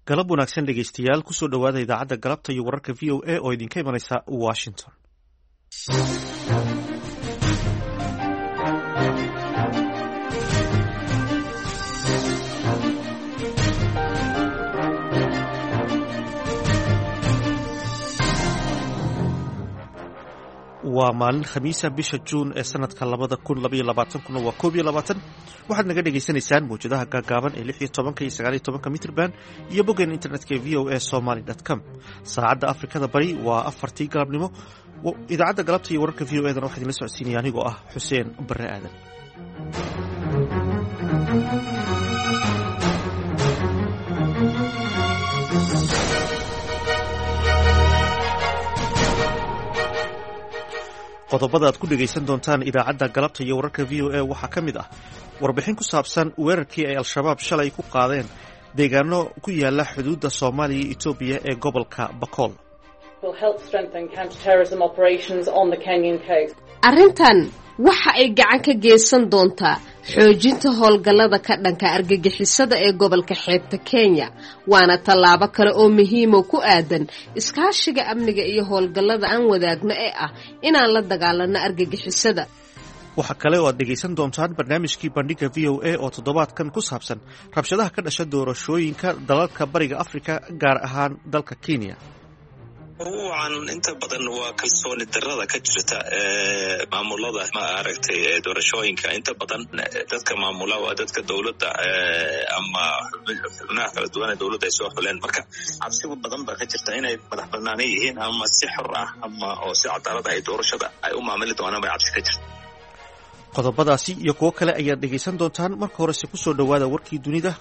galab wanaagsan dhegaystayaal kusoo dhowaada idaacadda galabta iyo wararka v o a oo idinka imanaysa washington. waa maalin khamiisa bisha juun ee sanadka 2022 waa 21 waxaad naga dhegaysanaysaan mawjadaha gaagaaban ee 16 iyo 19 mitrban iyo boggan internetka v o a somali.com. saacadda afrikada bari waa 4tii galabnimo. idaacadda galabta iyo wararka v o a dan waxaa idinla socodsiinaya anigoo ah xuseen bare aadan. qodobada aad ku dhegaysan doontaan idaacadda galabta iyo wararka v o a waxaa ka mid ah warbixin ku saabsan weerarkii ay al-shabaab shalay ku qaadeen deegaano ku yaala xuduudda soomaaliya iyo etoobiya ee gobolka bakool. arrintan waxa ay gacan ka geysan doontaa xoojinta howlgallada ka dhanka argagixisada ee gobolka xeebta Kenya, waana tallaabo kale oo muhiim ku aadan iskaashiga amniga iyo howlgallada aan wadaagno ee ah inaan la dagaalano argagixisada. waxa kale oo aad dhegaysan doontaan barnaamijkii bandhiga v o a oo toddobaadkan ku saabsan rabshadaha ka dhasha doorashooyinka dalalka bariga Afrika, gaar ahaan dalka Kenya. ruucan inta badan waa kalsooni darrada ka jirta maamulada maaragtay doorashooyinka. inta badan dadka maamula waa dadka dowladda ama xubnaha kala duwan ee dowladda ay soo xuleen, marka cabsigu badan baa ka jirta inay madax bannaan yihiin ama si xor ah ama oo si cadaalad ah ay doorashada ay u maamuli doonaan bay cabsi ka jirta. qodobadaasi iyo kuwo kale ayaad dhegaysan doontaan. marka horese ku soo dhowaada warkii dunida.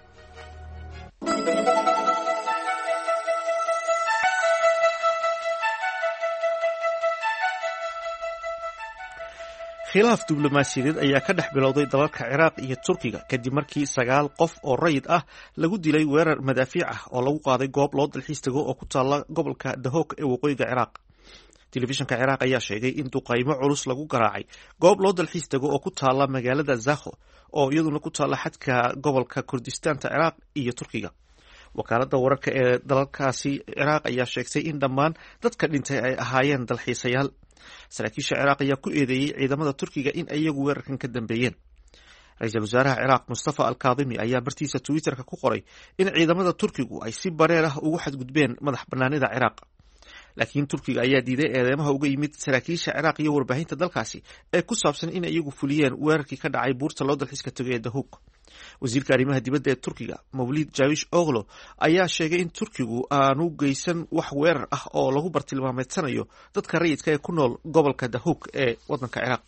khilaaf diblomaasiyadeed ayaa ka dhex bilowday dalalka ciraaq iyo turkiga kadib markii 9 qof oo rayid ah lagu dilay weerar madaafiic ah oo lagu qaaday goob loo dalxiis tago oo ku taala gobolka Dahok ee waqooyiga Ciraaq. telefishinka Ciraaq ayaa sheegay in duqaymo culus lagu garaacay goob loo dalxiis tago oo ku taala magaalada Zakho oo iyaduna ku taala xadka gobolka Kurdistaanta Ciraaq iyo Turkiga. wakaaladda wararka ee dalalkaasi Ciraaq ayaa sheegtay in dhammaan dadka dhintay ay ahaayeen dalxiisayaal. saraakiisha Ciraaq ayaa ku eedeeyay ciidamada Turkiga in ay iyagu weerarkan ka dambeeyeen. ra-iisul wasaaraha Ciraaq Mustafa al-Kadhimi ayaa bartiisa Twitterka ku qoray in ciidamada Turkigu ay si bareer ah ugu xadgudbeen madax bannaanida Ciraaq. laakiin Turkiga ayaa diiday eedeymaha uga yimid saraakiisha Ciraaq iyo warbaahinta dalkaasi ee ku saabsan in ay iyagu fuliyeen weerarkii ka dhacay buurta loo dalxiiska tagay ee Dahok. wasiirka arrimaha dibadda ee Turkiga Mevlut Cavusoglu ayaa sheegay in Turkigu aanu geysan wax weerar ah oo lagu bartilmaameedsanayo dadka rayidka ee ku nool gobolka Dahok ee waddanka Ciraaq.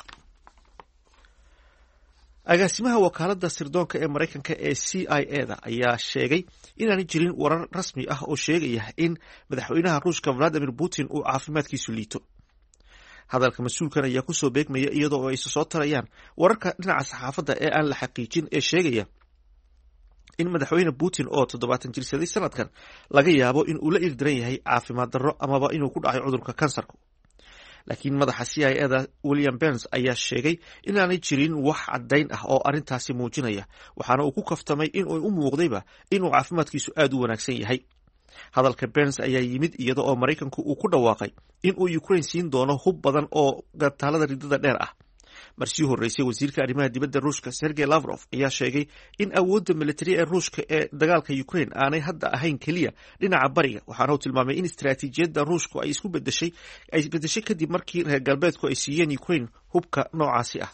agaasimaha wakaaladda sirdoonka ee Mareykanka ee CIA-da ayaa sheegay inaanay jirin warar rasmi ah oo sheegaya in madaxweynaha Ruushka Vladimir Putin uu caafimaadkiisu liito. hadalka mas-uulkan ayaa kusoo beegmaya iyadoo ay soo tarayaan wararka dhinaca saxaafadda ee aan la xaqiijin ee sheegaya in madaxweyne Putin oo 70 jirsaday sanadkan laga yaabo in uu la ildaran yahay caafimaad darro amaba inuu ku dhacay cudurka kansarka. laakiin madaxa CIA-da William Burns ayaa sheegay inaanay jirin wax caddayn ah oo arrintaasi muujinaya, waxaana uu ku kaftamay in uu u muuqdayba inuu caafimaadkiisu aad u wanaagsan yahay. hadalka Burns ayaa yimid iyada oo Mareykanku uu ku dhawaaqay in uu Ukraine siin doono hub badan oo gataalada ridada dheer ah. marsii horeysay wasiirka arrimaha dibadda Ruushka Sergey Lavrov ayaa sheegay in awoodda militari ee Ruushka ee dagaalka Ukraine aanay hadda ahayn kaliya dhinaca bariga, waxaana uu tilmaamay in istiraatiijiyadda Ruushku ay bedeshay kadib markii reer galbeedku ay siiyeen Ukraine hubka noocaasi ah.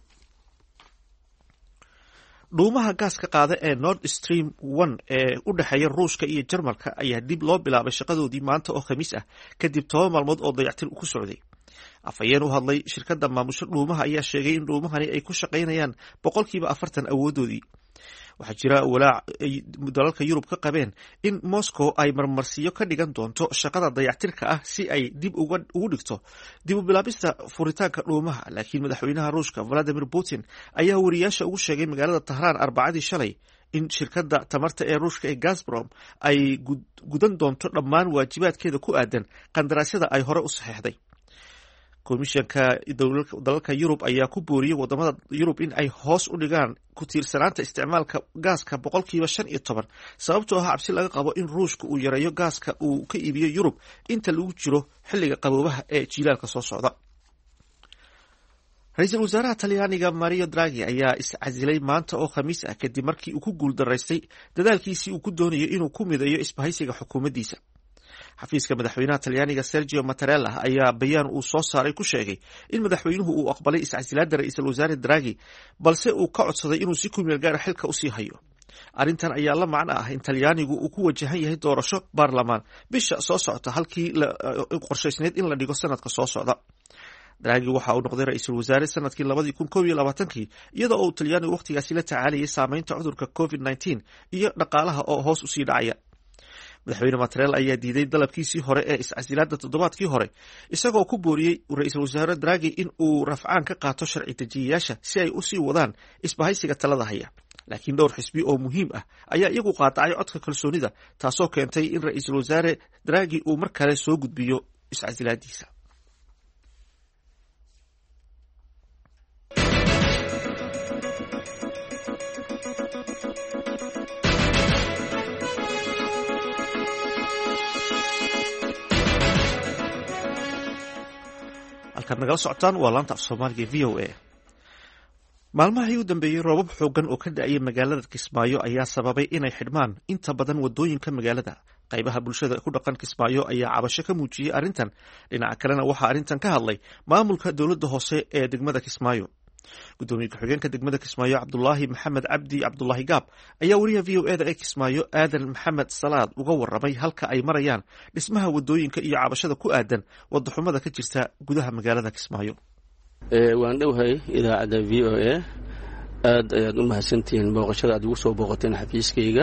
dhuumaha gaaska qaada ee Nord Stream 1 ee u dhexeeya Ruushka iyo Jarmalka ayaa dib loo bilaabay shaqadoodii maanta oo Khamiis ah kadib 10 maalmood oo dayactir ku socday. afhayeen u hadlay shirkadda maamusha dhuumaha ayaa sheegay in dhuumahani ay ku shaqaynayaan 40% awoodoodii. waxaa jira walaac ay dalalka Yurub ka qabeen in Moscow ay marmarsiyo ka dhigan doonto shaqada dayactirka ah si ay dib ugu dhigto dib u bilaabista furitaanka dhuumaha. laakiin madaxweynaha Ruushka Vladimir Putin ayaa wariyaasha ugu sheegay magaalada Tehran Arbacadii shalay in shirkadda tamarta ee Ruushka ee Gazprom ay gudan doonto dhammaan waajibaadkeeda ku aadan qandaraasyada ay hore u saxeexday. komishanka dalalka yurub ayaa ku booriyey wadamada yurub in ay hoos u dhigaan ku tiirsanaanta isticmaalka gaaska 15% sababtoo ah cabsi laga qabo in ruushka uu yareeyo gaaska uu ka iibiyo yurub inta lagu jiro xilliga qaboobaha ee jiilaalka soo socda. ra-iisul wasaaraha talyaaniga Mario Draghi ayaa iscasilay maanta oo khamiis ah kadib markii uu ku guuldaraystay dadaalkiisii uu ku doonayo inuu ku mideeyo isbahaysiga xukuumaddiisa. xafiiska madaxweynaha talyaaniga Sergio Mattarella ayaa bayaan uu soo saaray ku sheegay in madaxweynuhu uu aqbalay iscasilaadda ra-iisul wasaare Draghi balse uu ka codsaday inuu si ku meel gaara xilka usii hayo. arrintan ayaa la macno ah in talyaanigu uu ku wajahan yahay doorasho baarlamaan bisha soo socota halkii qorshaysneed in la dhigo sanadka soo socda. Draghi waxa uu noqday ra-iisul wasaare sanadkii 2021 iyadoo uu talyaanigu waqtigaasi la tacaalayay saameynta cudurka COVID-19 iyo dhaqaalaha oo hoos usii dhacaya. madaxweyne Mattarella ayaa diiday dalabkiisii hore ee iscasilaadda toddobaadkii hore isagoo ku booriyey ra-iisul wasaare Draghi in uu rafcaan ka qaato sharci dejiyayaasha si ay usii wadaan isbahaysiga talada haya. laakiin dhowr xisbi oo muhiim ah ayaa iyagu qaadacay codka kalsoonida taasoo keentay in ra-iisul wasaare Draghi uu mar kale soo gudbiyo iscasilaadiisa. halkaad nagala socotaan waa laanta af soomaaliga v o a. maalmahii u dambeeyey roobab xoogan oo ka da-ayay magaalada Kismaayo ayaa sababay inay xidhmaan inta badan wadooyinka magaalada. qaybaha bulshada ku dhaqan Kismaayo ayaa cabasho ka muujiyey arrintan. dhinaca kalena waxaa arrintan ka hadlay maamulka dowladda hoose ee degmada Kismaayo. gudoomiye ku-xigeenka degmada Kismaayo Cabdulaahi Maxamed Cabdi Cabdulaahi Gaab ayaa wariyaha v o a da ee Kismaayo Aadan Maxamed Salaad uga warramay halka ay marayaan dhismaha wadooyinka iyo cabashada ku aadan wadaxumada ka jirta gudaha magaalada Kismaayo. waan dhowhay idaacadda v o a aad ayaad u mahadsantihiin booqashada aad ugu soo booqateen xafiiskayga.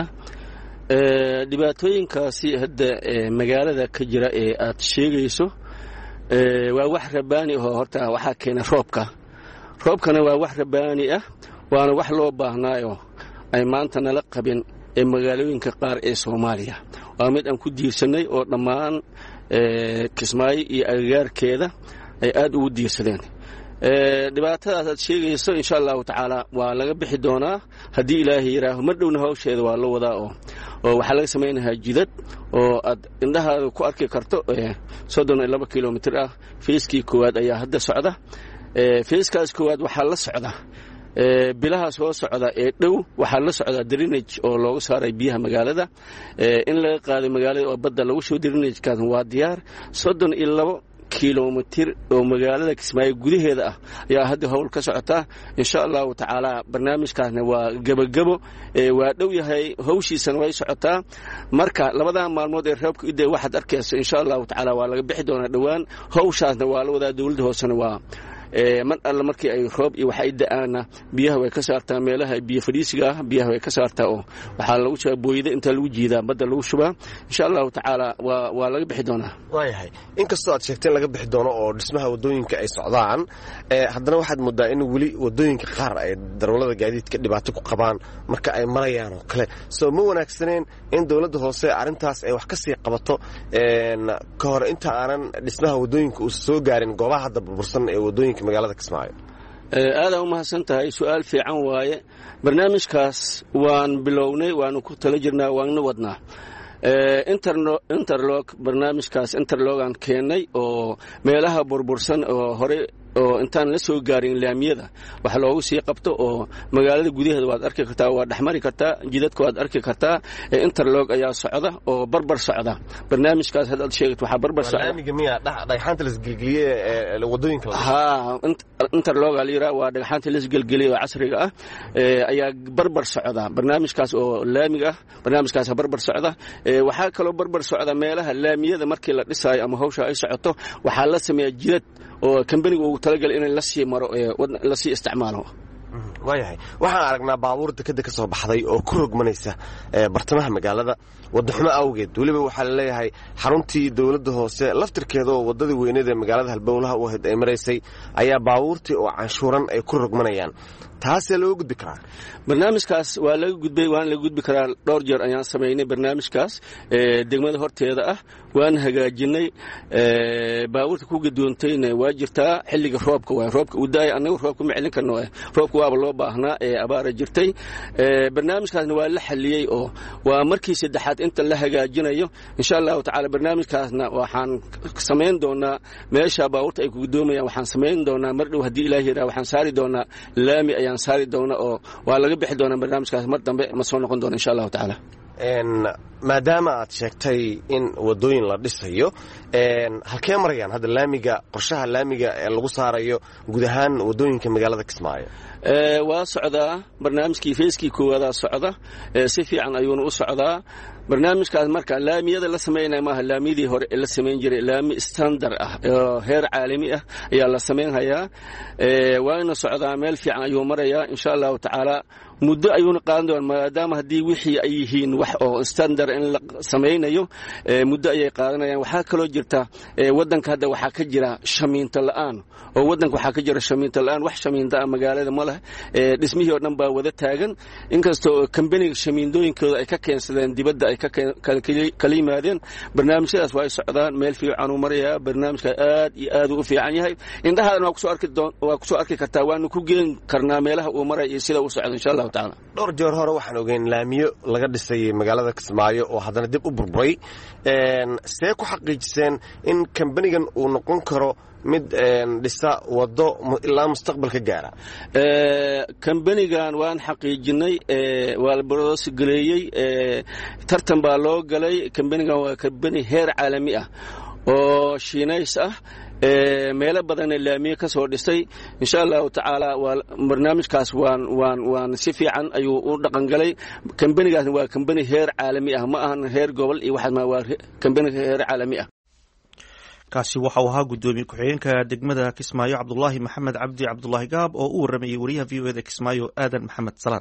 dhibaatooyinkaasi hadda magaalada ka jira ee aad sheegayso waa wax rabaani oo horta waxaa keena roobkana waa wax rabaani ah waana wax loo baahnaayo ay maanta nala qabin ee magaalooyinka qaar ee Soomaaliya. waa mid aan ku diirsanay oo dhammaan Kismaayo iyo agagaarkeeda ay aad ugu diirsadeen. dhibaatadaas aad sheegayso insha allahu tacaala waa laga bixi doonaa haddii ilaahay yiraaho mar dhowna hawsheeda waa la wadaa oo waxaa laga samaynayaa jidad oo aad indhahaada ku arki karto 32 kilomitir ah. feeskii koowaad ayaa hadda socda. feeskaas koowaad waxaa la socda bilaha soo socda ee dhow waxaa la socda drainage oo loogu saaray biyaha magaalada in laga qaado magaalada oo badda lagu soo drainage-kaas waa diyaar. 32 kilomitir oo magaalada Kismaayo gudaheeda ah ayaa hadda hawl ka socota. insha allahu tacaala barnaamijkaasna waa gabagabo waa dhow yahay hawshiisana way socotaa. marka labada maalmood ee roobka idday waxaad arkayso insha allahu tacaala waa laga bixi doonaa dhowaan. hawshaasna waa la wadaa dowladda hoosena waa mar alla markii ay roob iyo waxa ay da'aana biyaha way ka saartaa meelaha biyo fadhiisiga ah biyaha way ka saartaa oo waxaa lagu jira booyada inta lagu jiidaa badda lagu shubaa. insha allahu tacaala waa laga bixi doonaa. waayahay inkastoo aad sheegteen laga bixi doono oo dhismaha wadooyinka ay socdaan haddana waxaad moodaa in weli wadooyinka qaar ay darawalada gaadiidka dhibaato ku qabaan marka ay marayaan oo kale. soo ma wanaagsaneen in dowladda hoose arrintaas ay wax ka sii qabato ka hor inta aanan dhismaha wadooyinka uu soo gaarin goobaha hadda burbursan ee wadooyinka magaalada Kismaayo? aad u mahadsan tahay su'aal fiican waaye. barnaamijkaas waan bilownay waanu ku tala jirnaa waana wadnaa. interlog barnaamijkaas interlogan keenay oo meelaha burbursan oo hore oo intaan la soo gaarin laamiyada wax loogu sii qabto oo magaalada gudaheeda waad arki kartaa waa dhaxmari kartaa jidadka waad arki kartaa. interlog ayaa socda oo barbar socda. barnaamijkaas hadda sheegto waxa barbar socda laamiga miya dhagxaanta la isgelgeliye wadooyinka interlog aliira waa dhagxaanta la isgelgeliye oo casriga ah ayaa barbar socda. barnaamijkaas oo laamiga ah barnaamijkaas barbar socda. waxaa kaloo barbar socda meelaha laamiyada markii la dhisaayo ama hawsha ay socoto waxaa la sameeyaa jidad oo kambaniga ugu talagalay inay la sii maro la sii isticmaalo. waayahay waxaan aragnaa baabuur dekeda ka soo baxday oo ku rogmanaysa bartamaha magaalada wadaxumo awgeed weliba waxaa laleeyahay xaruntii dowladda hoose laftirkeeda oo wadadii weyneed ee magaalada halbowlaha u ahayd ay maraysay ayaa baabuurtii oo canshuuran ay ku rogmanayaan taasee loo gudbi karaa barnaamijkaas waa laga gudbay waana laga gudbi karaa dhowr jeer ayaan samaynay barnaamijkaas degmada horteeda ah waan hagaajinay baabuurta ku gadoontayna waa jirtaa xilliga roobka waa roobka u daaya annagu roobka ma celin karno roobka waaba loo baahnaa abaara jirtay barnaamijkaasna waa la xaliyey oo waa markii saddexaad inta la hagaajinayo insha allahu tacaala barnaamijkaasna waxaan samayn doonaa meesha baabuurta ay ku gadoomayaan waxaan samayn doonaa mar dhow haddii ilaahi yidhaha waxaan saari doonaa laami ayaan saari doona oo waa laga bixi doonaa barnaamijkaas mar dambe ma soo noqon doona insha allahu tacaala maadaama aad sheegtay in wadooyin la dhisayo halkee marayaan hadda laamiga qorshaha laamiga ee lagu saarayo guud ahaan wadooyinka magaalada Kismaayo waa socdaa barnaamijkii feeskii koowaad socda si fiican ayuuna u socdaa barnaamijkaas marka laamiyada la sameynay maaha laamiyadii hore la sameyn jiray laami standard ah oo heer caalami ah ayaa la sameynhayaa waana socdaa meel fiican ayuu marayaa insha allahu tacaala muddo ayuuna qaadan doonaa maadaama haddii wixii ay yihiin wax oo standard in la samaynayo muddo ayay qaadanayaan waxaa kaloo jirta waddanka hadda waxaa ka jira shamiinta la'aan oo waddanka waxaa ka jira shamiinta la'aan wax shamiinta ah magaalada ma leh dhismihii oo dhan baa wada taagan inkastoo kambaniga shamiindooyinkooda ay ka keensadeen dibadda ay kala yimaadeen barnaamijyadaas waa ay socdaan meel fiican uu marayaa barnaamijka aad iyo aad u fiican yahay indhahaadana waa kusoo arki kartaa waanu ku geen karnaa meelaha uu maraya iyo sida uu socdo insha allah tacaala dhowr jeer hore waxaan ogeyn laamiyo laga dhisay magaalada Kismaayo oo haddana dib u burburay see ku xaqiijiseen in kambanigan uu noqon karo mid dhisa wado ilaa mustaqbalka gaara kambanigan waan xaqiijinay waa la baroos galeeyay tartan baa loo galay kambanigan waa kambani heer caalami ah oo shiinays ah meelo badan laamiye ka soo dhisay insha allahu tacaala waa barnaamijkaas waan si fiican ayuu u dhaqan galay kambanigaasna waa kambani heer caalami ah ma ahan heer gobol iyo waxa waa kambani heer caalami ah kaasi waxa uu ahaa gudoomiye ku-xigeenka degmada Kismaayo Cabdullaahi Maxamed Cabdi Cabdullaahi Gaab oo u waramayay wariyaha VOAda Kismaayo Aadan Maxamed Salaad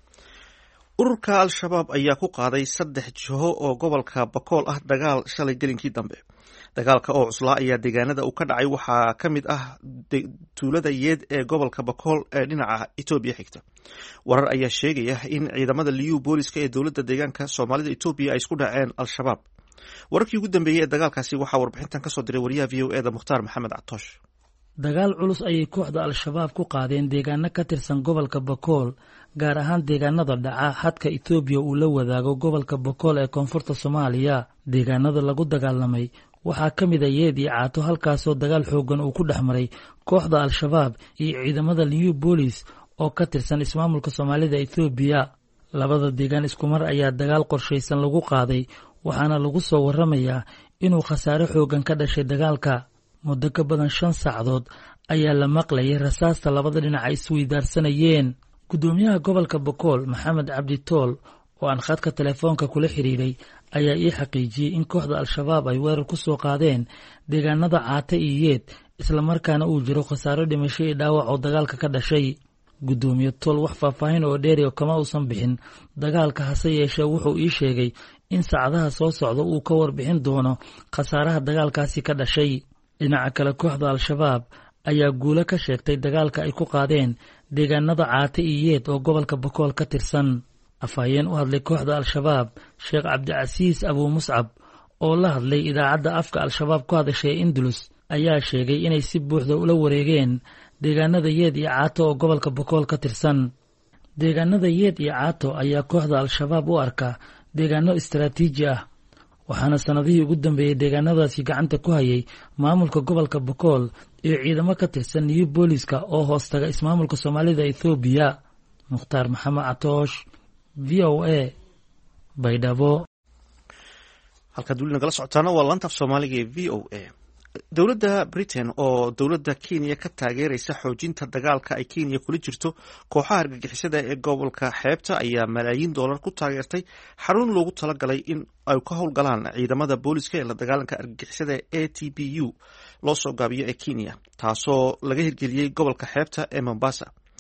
ururka al-shabaab ayaa ku qaaday 3 jiho oo gobolka Bakool ah dagaal shalay gelinkii dambe dagaalka oo cuslaa ayaa deegaanada uu ka dhacay waxaa ka mid ah tuulada Yeed ee gobolka Bakool ee dhinaca Itoobiya xigta warar ayaa sheegaya in ciidamada liyu booliska ee dowladda deegaanka Soomaalida Itoobiya ay isku dhaceen al-shabaab wararkii ugu dambeeyay ee dagaalkaasi waxaa warbixintan ka soo diray wariyaha VOAda Mukhtaar Maxamed Catoosh dagaal culus ayay kooxda al-shabaab ku qaadeen deegaano ka tirsan gobolka Bakool gaar ahaan deegaanada dhaca xadka Itoobiya uu la wadaago gobolka Bakool ee koonfurta Soomaaliya deegaanada lagu dagaalamay waxaa ka mid ah Yeed iyo Caato halkaasoo dagaal xoogan uu ku dhexmaray kooxda al-shabaab iyo ciidamada liyu boolis oo ka tirsan ismaamulka Soomaalida Itoobiya labada deegaan isku mar ayaa dagaal qorshaysan lagu qaaday waxaana lagu soo waramayaa inuu khasaare xoogan ka dhashay dagaalka muddo ka badan 5 saacadood ayaa la maqlayay rasaasta labada dhinac ay isweydaarsanayeen gudoomiyaha gobolka Bakool Maxamed Cabdi Tool oo aan khadka telefoonka kula xiriiray ayaa ii xaqiijiyay in kooxda al-shabaab ay weerar ku soo qaadeen deegaanada Caata iyo Yeed isla markaana uu jiro khasaare dhimasho iyo dhaawac oo dagaalka ka dhashay gudoomiye Tool wax faahfaahin oo dheeri oo kama uusan bixin dagaalka hase yeeshee wuxuu ii sheegay in saacadaha soo socda uu ka warbixin doono khasaaraha dagaalkaasi ka dhashay dhinaca kale kooxda al-shabaab ayaa guulo ka sheegtay dagaalka ay ku qaadeen deegaanada Caata iyo Yeed oo gobolka Bakool ka tirsan afhayeen u hadlay kooxda al-shabaab Sheekh Cabdicasiis Abu Muscab oo la hadlay idaacadda afka al-shabaab ku hadashay Indulus ayaa sheegay inay si buuxda ula wareegeen deegaanada Yeed iyo Caato oo gobolka Bakool ka tirsan deegaanada Yeed iyo Caato ayaa kooxda al-shabaab u arka deegaano istiraatiiji ah waxaana sanadihii ugu dambeeyay deegaanadaasi gacanta ku hayay maamulka gobolka Bakool iyo ciidamo ka tirsan liyu booliska oo hoostaga ismaamulka Soomaalida Itoobiya Mukhtaar Maxamed Catoosh VOA Baydhabo halkaad weli nagala socotaana waa laanta af Soomaaliga ee VOA dowladda Britain oo dowladda Kenya ka taageeraysa xoojinta dagaalka ay Kenya kula jirto kooxaha argagixisada ee gobolka xeebta ayaa malaayiin dollar ku taageertay xarun loogu talagalay in ay ka howlgalaan ciidamada booliska ee la dagaalanka argagixisada ee ATBU loo soo gaabiyo ee Kenya taasoo laga hirgeliyay gobolka xeebta ee Mombasa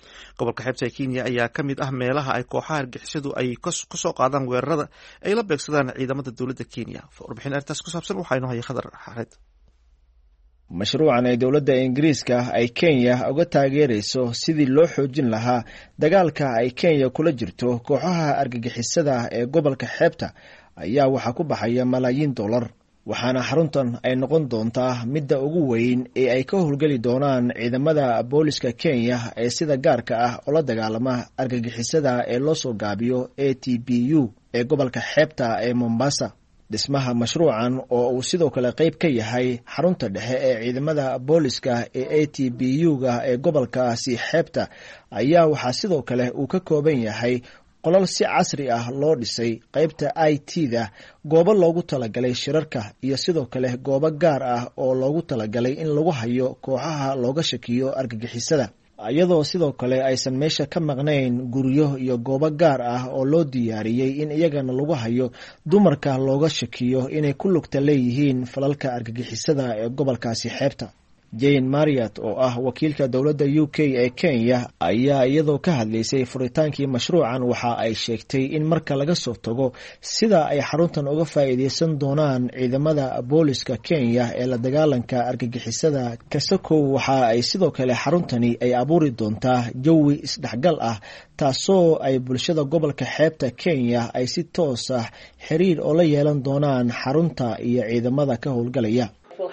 gobolka xeebta ee kenya ayaa ka mid ah meelaha ay kooxaha argixisadu ay kasoo qaadaan weerarada ay la beegsadaan ciidamada dowladda kenya. warbixin arrintaas ku saabsan waxaa inoo haya khadar xareed. mashruucan ay dowladda ingiriiska ay kenya uga taageerayso sidii loo xoojin lahaa dagaalka ay kenya kula jirto kooxaha argagixisada ee gobolka xeebta ayaa waxaa ku baxaya malaayiin dollar, waxaana xaruntan ay noqon doontaa midda ugu weyn ee ay ka howlgeli doonaan ciidamada booliska kenya ee sida gaarka ah oo la dagaalama argagixisada ee loo soo gaabiyo ATPU ee gobolka xeebta ee Mombasa. dhismaha mashruucan oo uu sidoo kale qayb ka yahay xarunta dhexe ee ciidamada booliska ee ATPU-ga ee gobolkaasi xeebta ayaa waxaa sidoo kale uu ka kooban yahay qolal si casri ah loo dhisay, qaybta IT-da, goobo loogu talagalay shirarka iyo sidoo kale goobo gaar ah oo loogu talagalay in lagu hayo kooxaha looga shakiyo argagixisada, iyadoo sidoo kale aysan meesha ka maqnayn guryo iyo goobo gaar ah oo loo diyaariyey in iyagana lagu hayo dumarka looga shakiyo inay ku lugta leeyihiin falalka argagixisada ee gobolkaasi xeebta. Jane Marriott oo ah wakiilka dowladda UK ee Kenya ayaa iyadoo ka hadlaysay furitaankii mashruucan waxa ay sheegtay in marka laga soo tago sida ay xaruntan uga faa'iideysan doonaan ciidamada booliska Kenya ee la dagaalanka argagixisada kasakow, waxa ay sidoo kale xaruntani ay abuuri doontaa jawi isdhexgal ah taasoo ay bulshada gobolka xeebta Kenya ay si toos ah xiriir oo la yeelan doonaan xarunta iyo ciidamada ka howlgalaya.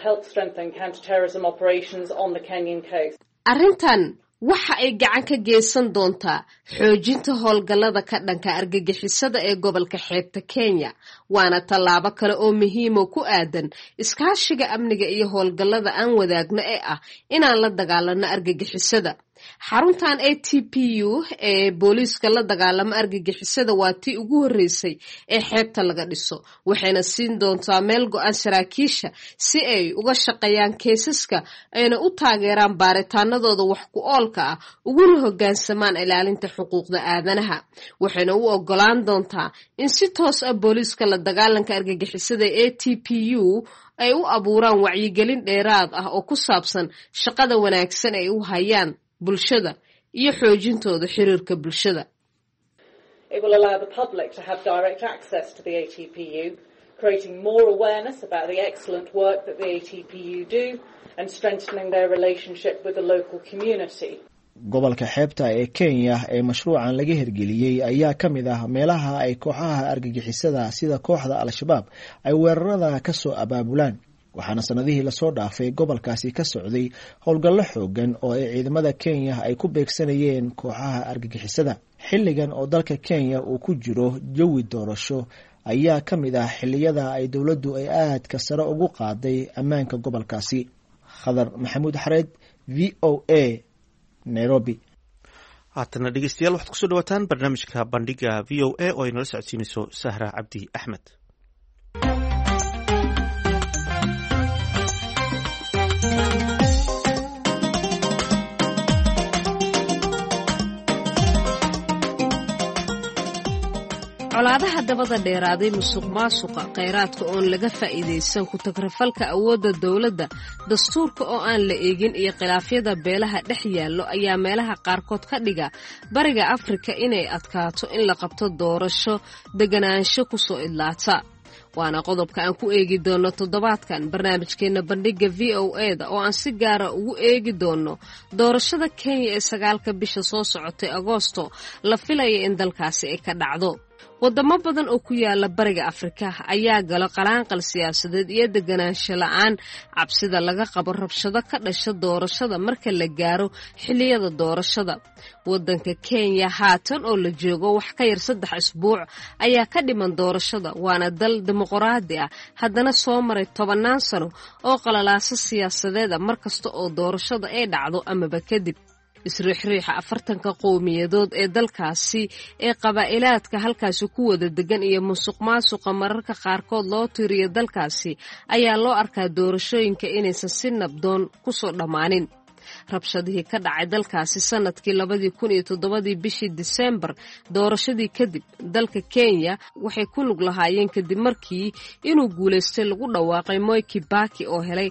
arrintan waxa ay gacan ka geysan doontaa xoojinta howlgallada ka dhanka argagixisada ee gobolka xeebta Kenya, waana tallaabo kale oo muhiim ku aadan iskaashiga amniga iyo howlgallada aan wadaagno ee ah inaan la dagaalano argagixisada. xaruntan ATPU ee booliiska la dagaalama argagixisada waa tii ugu horeysay ee xeebta laga dhiso, waxayna siin doontaa meel go-aan saraakiisha si ay uga shaqeeyaan keesaska ayna u taageeraan baaritaanadooda wax ku oolka ah uguna hoggaansamaan ilaalinta xuquuqda aadanaha. waxayna u ogolaan doontaa in si toos ah booliiska la dagaalanka argagixisada ee ATPU ay u abuuraan wacyigelin dheeraad ah oo ku saabsan shaqada wanaagsan ay u hayaan bulshada iyo xoojintooda xiriirka bulshada. It will allow the public to have direct access to the ATPU, creating more awareness about the excellent work that the ATPU do and strengthening their relationship with the local community. gobolka xeebta ee Kenya ee mashruucan laga hirgeliyey ayaa ka mid ah meelaha ay kooxaha argagixisada sida kooxda Al-Shabaab ay weerarada ka soo abaabulaan, waxaana sanadihii lasoo dhaafay gobolkaasi ka socday howlgallo xoogan oo ay ciidamada Kenya ay ku beegsanayeen kooxaha argagixisada. xilligan oo dalka Kenya uu ku jiro jawi doorasho ayaa ka mid ah xilliyada ay dowladdu ay aadka sare ugu qaaday ammaanka gobolkaasi. Khadar Maxamuud Xareed, VOA, Nairobi. haatana dhegeystayaal waxaad kusoo dhawaataan barnaamijka bandhiga VOA oo ay nala socodsiinayso Sahra Cabdi Axmed. colaadaha dabada dheeraaday, musuqmaasuqa, kheyraadka oon laga faa'iidaysan, ku-tagrafalka awoodda dowladda, dastuurka oo aan la eegin iyo khilaafyada beelaha dhex yaallo ayaa meelaha qaarkood ka dhiga bariga Afrika inay adkaato in la qabto doorasho deganaansho kusoo idlaata. waana qodobka aan ku eegi doono toddobaadkan barnaamijkeena bandhiga VOA-da oo aan si gaara ugu eegi doono doorashada Kenya ee 9 bisha soo socotay Agoosto la filaya in dalkaasi ay ka dhacdo. wadamo badan oo ku yaala bariga Afrika ayaa galo qalaanqal siyaasadeed iyo deganaansho la'aan, cabsida laga qabo rabshado ka dhasha doorashada marka la gaaro xilliyada doorashada. wadanka Kenya haatan oo la joogo wax ka yar 3 isbuuc ayaa ka dhiman doorashada, waana dal dimuqraadi ah haddana soo maray 10 sano oo qalalaasa siyaasadeed markasta oo doorashada ay dhacdo amaba kadib. isriixriixa 40 qowmiyadood ee dalkaasi ee qabaa'ilaadka halkaasi ku wada degan iyo musuqmaasuqa mararka qaarkood loo tiriyo dalkaasi ayaa loo arkaa doorashooyinka inaysan si nabdoon kusoo dhammaanin. rabshadihii ka dhacay dalkaasi sanadkii 2007 bishii Diseembar doorashadii kadib dalka Kenya waxay ku lug lahaayeen kadib markii inuu guuleystay lagu dhawaaqay Moi Kibaki oo helay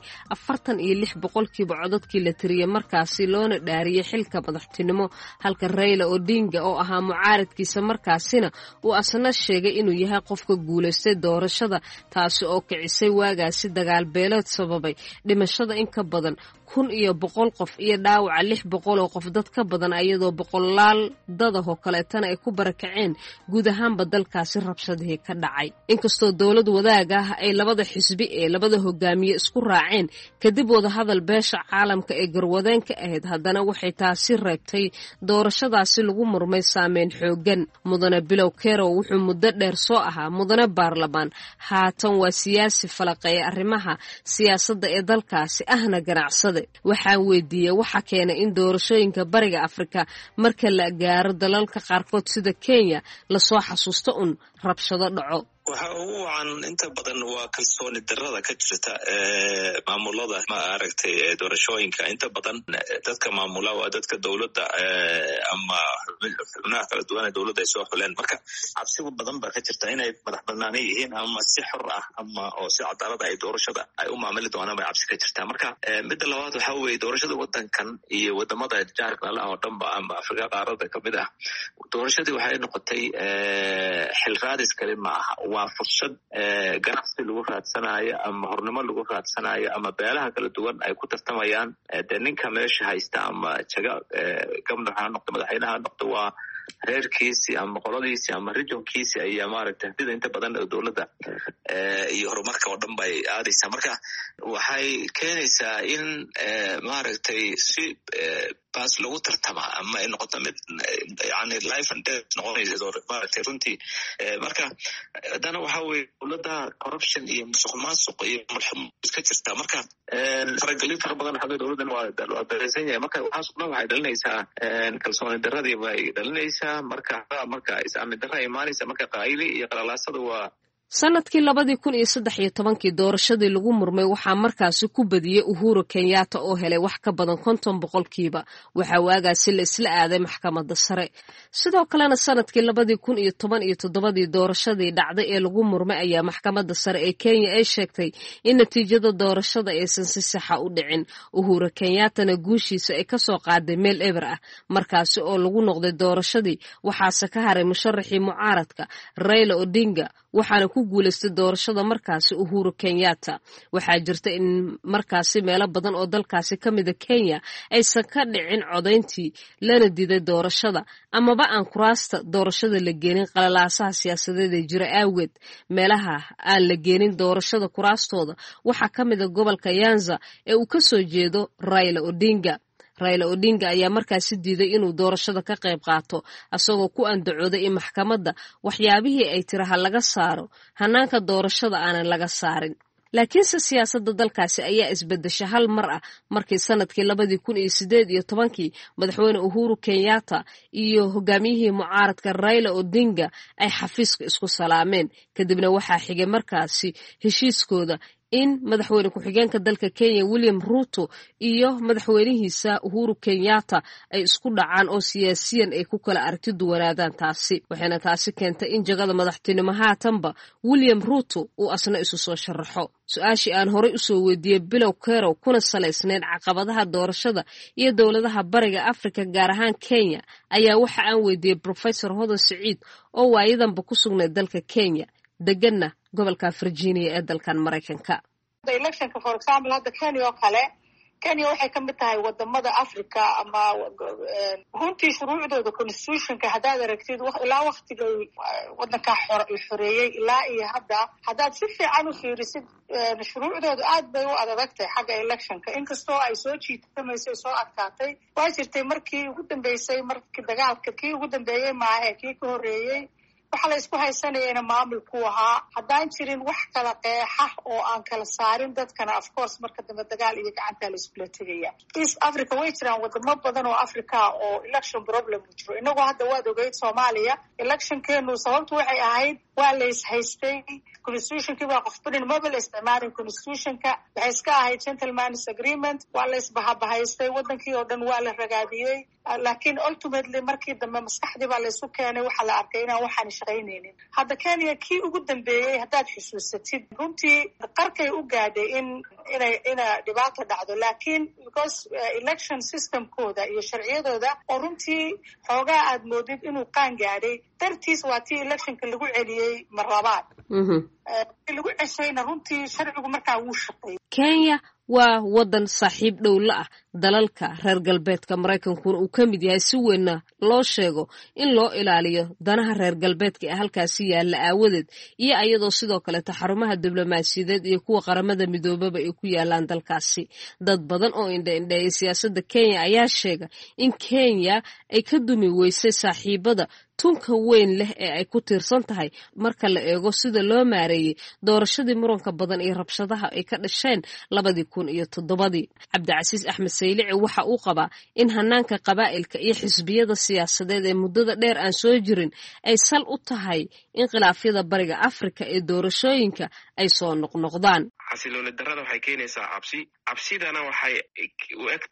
46% codadkii la tiriyay markaasi loona dhaariyay xilka madaxtinimo halka Raila Odinga oo ahaa mucaaradkiisa markaasina uu asna sheegay inuu yahay qofka guuleystay doorashada taasi oo kicisay waagaasi dagaal beeleed sababay dhimashada in ka badan 1,100 qof iyo dhaawaca 600 oo qof dad ka badan ayadoo boqolaal dad oo kaleetana ay ku barakaceen guud ahaanba dalkaasi rabshadihii ka dhacay inkastoo dowlad wadaag ah ay labada xisbi ee labada hogaamiye isku raaceen kadib wada hadal beesha caalamka ee garwadeen ka ahayd haddana waxay taasi reebtay doorashadaasi lagu murmay saameyn xoogan mudane Bilow Kerow wuxuu muddo dheer soo ahaa mudane baarlamaan haatan waa siyaasi falaqeeya arrimaha siyaasadda ee dalkaasi ahna ganacsade waxaan weydiiyay waxa keenay in doorashooyinka bariga Afrika marka la gaaro dalalka qaarkood sida Kenya la soo xasuusto rabshado dhaco waxa ugu wacan inta badan waa kalsooni darrada ka jirta maamulada ma aragtay doorashooyinka inta badan dadka maamula waa dadka dawladda ama xubnaha kala duwan ee dawladda ay soo xuleen marka cabsi badan baa ka jirta inay madax bannaan yihiin ama si xor ah ama oo si cadaalad ay doorashada ay u maamuli doonaan bay cabsi ka jirta marka midda labaad waxa weeye doorashada wadankan iyo wadamada jaarka la oo dhanba ama Afrika qaarada kamid ah doorashadii waxay noqotay xil raadis kale ma aha waa fursad ganacsi lagu raadsanayo ama hornimo lagu raadsanayo ama beelaha kala duwan ay ku tartamayaan ninka meesha haysta ama jaga gabdhaha noqdo madaxweynaha noqdo waa reerkiisi ama qoladiisi ama regionkiisi ayaa maaragtay hadida inta badan dawladda iyo horumarka oo dhan bay aadaysaa marka waxay keenaysaa in maaragtay si baas lagu tartama ama ay noqoto mid yani life and death noqonaysa maaragtay runtii marka haddana waxa weeye dawladda corruption iyo musuqmaasuq iyo malxumo iska jirta marka faragelin fara badan xagga dawladdan waa dareysan yahay marka waxaas dhan waxay dhalinaysaa kalsooni darradii bay dhalinaysaa marka is-aamin darra imaanaysa marka qaayili iyo qalalaasada waa sanadkii 2013 doorashadii lagu murmay waxaa markaasi ku badiyay Uhuru Kenyatta oo helay wax ka badan 50% waxa waagaasi la isla aaday maxkamadda sare sidoo kalena sanadkii 2017 doorashadii dhacday ee lagu murmay ayaa maxkamadda sare ee Kenya ay sheegtay in natiijada doorashada aysan si sax ah u dhicin Uhuru Kenyatta guushiisa ay ka soo qaaday meel eber ah markaasi oo lagu noqday doorashadii waxaase ka haray musharaxii mucaaradka Raila Odinga waxaana ku guuleystay doorashada markaasi Uhuru Kenyatta waxaa jirta in markaasi meelo badan oo dalkaasi kamid ah Kenya aysan ka dhicin codayntii lana diiday doorashada amaba aan kuraasta doorashada la geenin qalalaasaha siyaasadeed ee jira awgeed meelaha aan la geenin doorashada kuraastooda waxaa kamid ah gobolka Nyanza ee uu ka soo jeedo Raila Odinga ayaa markaasi diiday inuu doorashada ka qayb qaato asagoo ku andacooday in maxkamadda waxyaabihii ay tiraha laga saaro hanaanka doorashada aanan laga saarin laakiinse siyaasadda dalkaasi ayaa isbedeshay hal mar ah markii sanadkii 2018 madaxweyne Uhuru Kenyatta iyo hogaamiyihii mucaaradka Raila Odinga ay xafiiska isku salaameen kadibna waxaa xigay markaasi heshiiskooda in madaxweyne ku-xigeenka dalka Kenya William Ruto iyo madaxweynihiisa Uhuru Kenyatta ay isku dhacaan oo siyaasiyan ay ku kala aragti duwanaadaan taasi waxayna taasi keentay in jagada madaxtinimo haatanba William Ruto uu asna isu soo sharaxo su-aashii aan horey usoo weydiiyey Bilow Kerow kuna salaysnayd caqabadaha doorashada iyo dowladaha bariga Afrika gaar ahaan Kenya ayaa waxa aan weydiiyey Professor Hodan Saciid oo waayadanba ku sugnayd dalka Kenya deganna gobolka Virginia ee dalkan Mareykanka electionka for example hadda Kenya oo kale Kenya waxay ka mid tahay wadamada Afrika ama runtii shuruucdooda constitutionka hadaad aragtid ilaa waqtiga wadanka xoreeyay ilaa iyo hadda hadaad si fiican u fiirisid shuruucdooda aad bay u adagtay xagga electionka inkastoo ay soo jiitamayso soo adkaatay waa jirtay markii ugu dambeysay markii dagaalka kii ugu dambeeyay maahe kii ka horeeyay waxa la isku haysanayna maamulku ahaa haddaan jirin wax kala qeexa oo aan kala saarin dadkana of course marka dambe dagaal iyo gacanta la isku leetagaya East Africa way jiraan wadamo badan oo Afrika oo election problem jiro inagoo hadda waad ogeyd Soomaaliya electionkeenu sababtu waxay ahayd waa la ishaystay constitutionkii baa qofbanin maba la isticmaalin constitutionka waxay iska ahayd gentleman's agreement waa la isbahabahaystay wadankii oo dhan waa la ragaadiyey laakiin ultimately markii dambe maskaxdii baa la isu keenay waxaa la arkay inaan waxaan shaqaynaynin hadda Kenya kii ugu dambeeyey haddaad xusuusatid runtii qarkay u gaadhay ina dhibaato dhacdo laakiin because election systemkooda iyo sharciyadooda oo runtii xoogaa aad moodid inuu qaan gaadhay dartiis waa tii electionka lagu celiyey mar labaad lagu ceshayna runtii sharcigu markaa wuu shaqeeyey. Kenya waa wadan saaxiib dhow la ah dalalka reer galbeedka Mareykankuna uu ka mid yahay si weynna loo sheego in loo ilaaliyo danaha reer galbeedka ee halkaasi yaalla aawadeed iyo ayadoo sidoo kale xarumaha diblomaasiyadeed iyo kuwa qaramada midoobaba ay ku yaalaan dalkaasi. Dad badan oo indha-indheeyay siyaasadda Kenya ayaa sheega in Kenya ay ka dumi weysay saaxiibada tunka weyn leh ee ay ku tiirsan tahay marka la eego sida loo maareeyay doorashadii muranka badan iyo rabshadaha ay ka dhasheen 2007. Cabdicasiis Axmed Saylici waxa uu qabaa in hanaanka qabaa'ilka iyo xisbiyada siyaasadeed ee muddada dheer aan soo jirin ay sal u tahay in khilaafyada bariga Afrika ee doorashooyinka ay soo noqnoqdaan. xasilooni darrada waxay keenaysaa cabsidana waxay u eg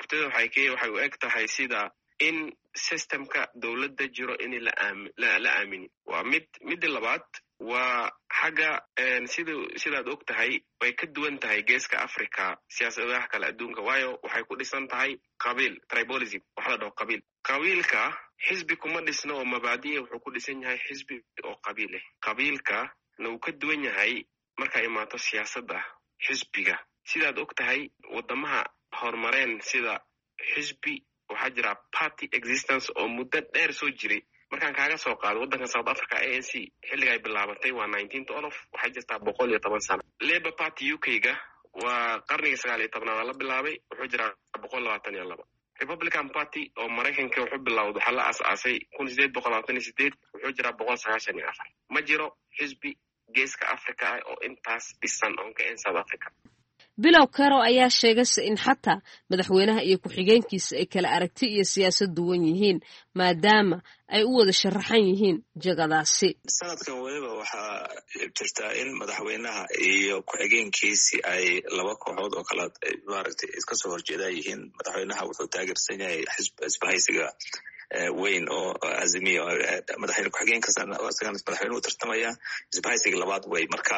tahay sida in systemka dowladda jiro in la aamini waa mid labaad waa xagga sidaad og tahay way ka duwan tahay geeska Afrika siyaasadaha kale adduunka waayo waxay ku dhisan tahay qabiil tribalism waxa la dhaho qabiilka xisbi kuma dhisno oo mabaadi'i wuxuu ku dhisan yahay xisbi oo qabiil ah qabiilka uu ka duwan yahay marka ay imaato siyaasadda xisbiga sidaad og tahay wadamaha horumareen sida xisbi waxaa jira party existence oo muddo dheer soo jiray markaan kaaga soo qaado waddanka South Africa ANC xilliga ay bilaabatay waa 1912 waxay jirtaa 110 sano Labour Party UK-ga waa qarniga 19 la bilaabay wuxuu jiraa 122 Republican Party oo Mareykanka wuxuu bilowday waxa la aasaasay 1828 wuxuu jiraa 194 ma jiro xisbi geeska Afrika oo intaas dhisan oo ka South Africa. Bilow Karo ayaa sheegay in xataa madaxweynaha iyo ku-xigeenkiisa ay kala aragti iyo siyaasad duwan yihiin maadaama ay u wada sharaxan yihiin jagadaasi. Sanadkan waliba waxaa jirta in madaxweynaha iyo ku-xigeenkiisi ay laba kooxood oo kala maaragtay iska soo horjeeda yihiin. Madaxweynaha wuxuu taageersan yahay xisbiga weyn oo Azimio madaxweyne ku-xigeenka asagana madaxweynuhu tartamaya xisbiga labaad way marka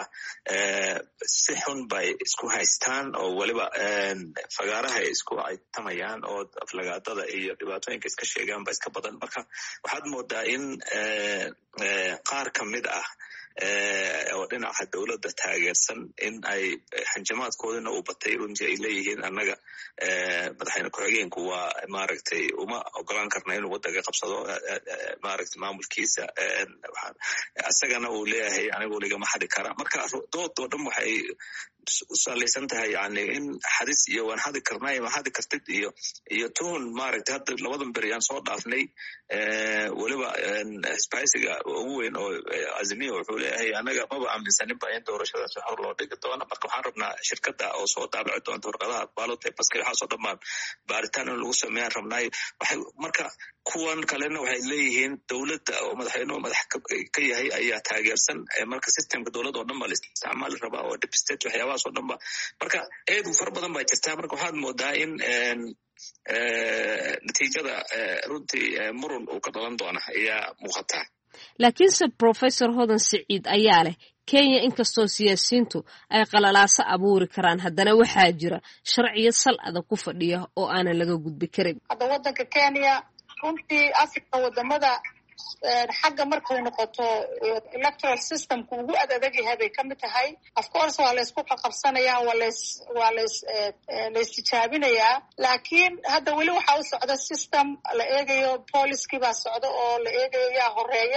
si xun bay isku haystaan oo waliba fagaaraha isku aytamayaan oo aflagaadada iyo dhibaatooyinka iska sheegaan ba iska badan marka waxaad moodaa in qaar ka mid ah oo dhinaca dowladda taageersan in ay xanjamaadkoodana u batay runtii ay leeyihiin annaga madaxweyne ku-xigeenku waa maaragtay uma ogolaan karna inuu waddanka qabsado maaragtay maamulkiisa asagana uu leeyahay anigu ligama xadi kara marka dood oo dhan waxay salaysan tahay yani in xadis iyo waan xadi karnaa ma xadi kartid iyo tuun maaragtay hadda labadan beri aan soo dhaafnay waliba xisbiga ugu weyn oo Azimio wuxuu leeyahay anaga maba aaminsanin ba in doorashadaas xor loo dhigi doono marka waxaan rabnaa shirkadda oo soo daabaci doonta warqadaha ballot papers-ka waxa soo dhamaan baaritaan in lagu sameeyaan rabnaa waxay marka kuwan kalena waxay leeyihiin dowladda oo madaxweynuhu madax ka yahay ayaa taageersan marka systemka dowladda oo dhan baa la isticmaali rabaa oo deep state waxyaabahaas oo dhan ba marka eedu far badan baa jirtaa marka waxaad moodaa in natiijada runtii murun uu ka dhalan doona ayaa muuqata. Laakiinse Professor Hodan Siciid ayaa leh Kenya inkastoo siyaasiyiintu ay qalalaaso abuuri karaan haddana waxaa jira sharciyad sal adag ku fadhiya oo aanan laga gudbi karin. Hadda waddanka Kenya runtii Afrika wadamada xagga markay noqoto electoral systemku ugu adag yahay bay kamid tahay. Of course waa la isku qabsanayaa waa la istijaabinayaa laakiin hadda weli waxaa u socda system la eegayo policy baa socda oo la eegayo yaa horeeya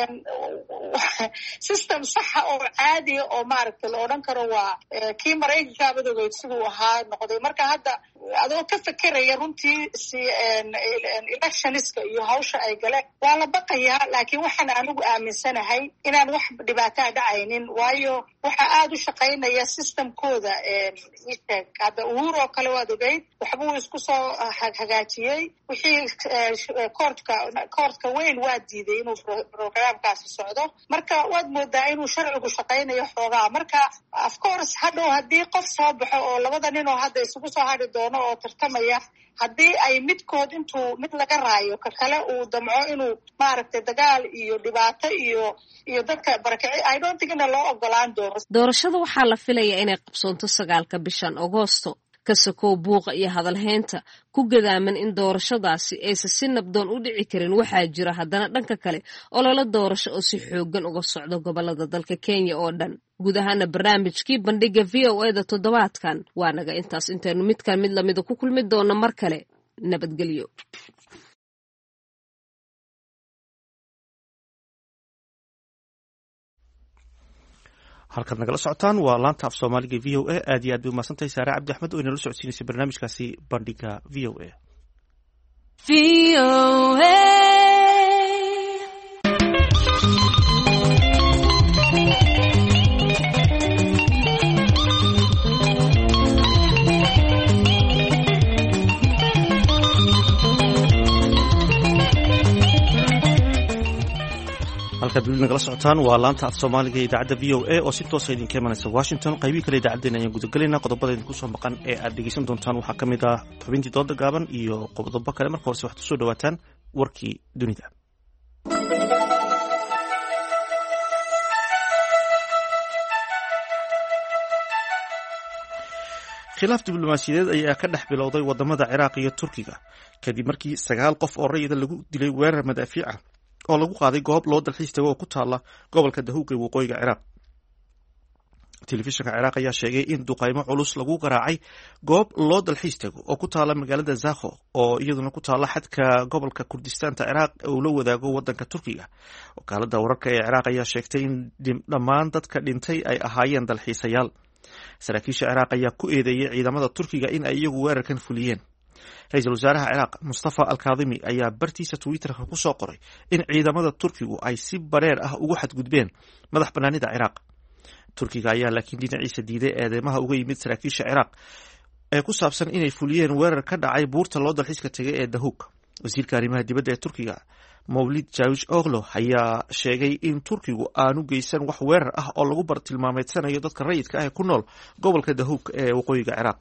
system saxa oo caadiya oo maaragtay la odhan karo waa kii Mareykanka badoogeed siduu ahaa noqday marka hadda adoo ka fekeraya runtii si electioniska iyo hawsha ay galeen waa la baqayaa, laakiin waxaan anigu aaminsanahay inaan wax dhibaataa dhacaynin, waayo waxaa aada u shaqaynaya systemkooda. isheeg hadda Uhuru oo kale waad ogeyd, waxbuu isku soo hagaajiyey. wixii koortka weyn waa diiday inuu programkaasi socdo, marka waad moodaa inuu sharcigu shaqaynayo xoogaa. marka of course hadhow haddii qof soo baxo oo labada nin oo hadda isugu soo hadhi doono oo tartamaya, haddii ay midkood intuu mid laga raayo ka kale uu damco inuu maaragtay dagaal iyo dhibaato iyo dadka barakici, I don't think ina loo ogolaan doono. doorashada waxaa la filayaa inay qabsoonto 9 bishan Agoosto. ka sokow buuqa iyo hadalheynta ku gadaaman in doorashadaasi aysan si nabdoon u dhici karin, waxaa jira haddana dhanka kale olole doorasho oo si xoogan uga socda gobolada dalka Kenya oo dhan. guud ahaana barnaamijkii bandhiga VOA-da toddobaadkan waa naga intaas. intaynu midkan mid lamida ku kulmi doona mar kale, nabadgelyo. halkaad nagala socotaan waa laanta af soomaaliga VOA. aad iyo aad bay umahadsantahay saare cabdi axmed oo inala socodsiinaysay barnaamijkaasi bandhiga VOA. halkaad weli nagala socotaan waa laanta af soomaaliga idaacadda VOA oo si toosa idinka imanaysa Washington. qaybihii kale idaacaddeen ayaan gudagelaynaa. qodobada idinku soo maqan ee aad dhegeysan doontaan waxaa ka mid ah xubintii dooda gaaban iyo qodobo kale. marka horese waxaad kusoo dhawaataan warkii dunida. khilaaf diblomaasiyadeed ayaa ka dhex bilowday wadamada Ciraaq iyo Turkiga kadib markii 9 qof oo rayida lagu dilay weerar madaafiic ah oo lagu qaaday goob loo dalxiis tago oo ku taala gobolka Dahuuq ee waqooyiga Ciraaq. telefishinka Ciraaq ayaa sheegay in duqaymo culus lagu garaacay goob loo dalxiis tago oo ku taala magaalada Zakho oo iyaduna ku taala xadka gobolka Kurdistaanta Ciraaq oo la wadaago wadanka Turkiga. wakaaladda wararka ee Ciraaq ayaa sheegtay in dhammaan dadka dhintay ay ahaayeen dalxiisayaal. saraakiisha Ciraaq ayaa ku eedeeyay ciidamada Turkiga in ay iyagu weerarkan fuliyeen. ra-iisul wasaaraha Ciraaq Mustafa al-Kadhimi ayaa bartiisa Twitterka ku soo qoray in ciidamada Turkigu ay si bareer ah ugu xadgudbeen madax banaanida Ciraaq. Turkiga ayaa laakiin dhinaciisa diiday eedeymaha uga yimid saraakiisha Ciraaq ee ku saabsan inay fuliyeen weerar ka dhacay buurta loo dalxiiska tegay ee Dahuuq. wasiirka arrimaha dibadda ee Turkiga Mevlut Cavusoglu ayaa sheegay in Turkigu aanu geysan wax weerar ah oo lagu bartilmaameedsanayo dadka rayidka ah ee ku nool gobolka Dahuuq ee waqooyiga Ciraaq.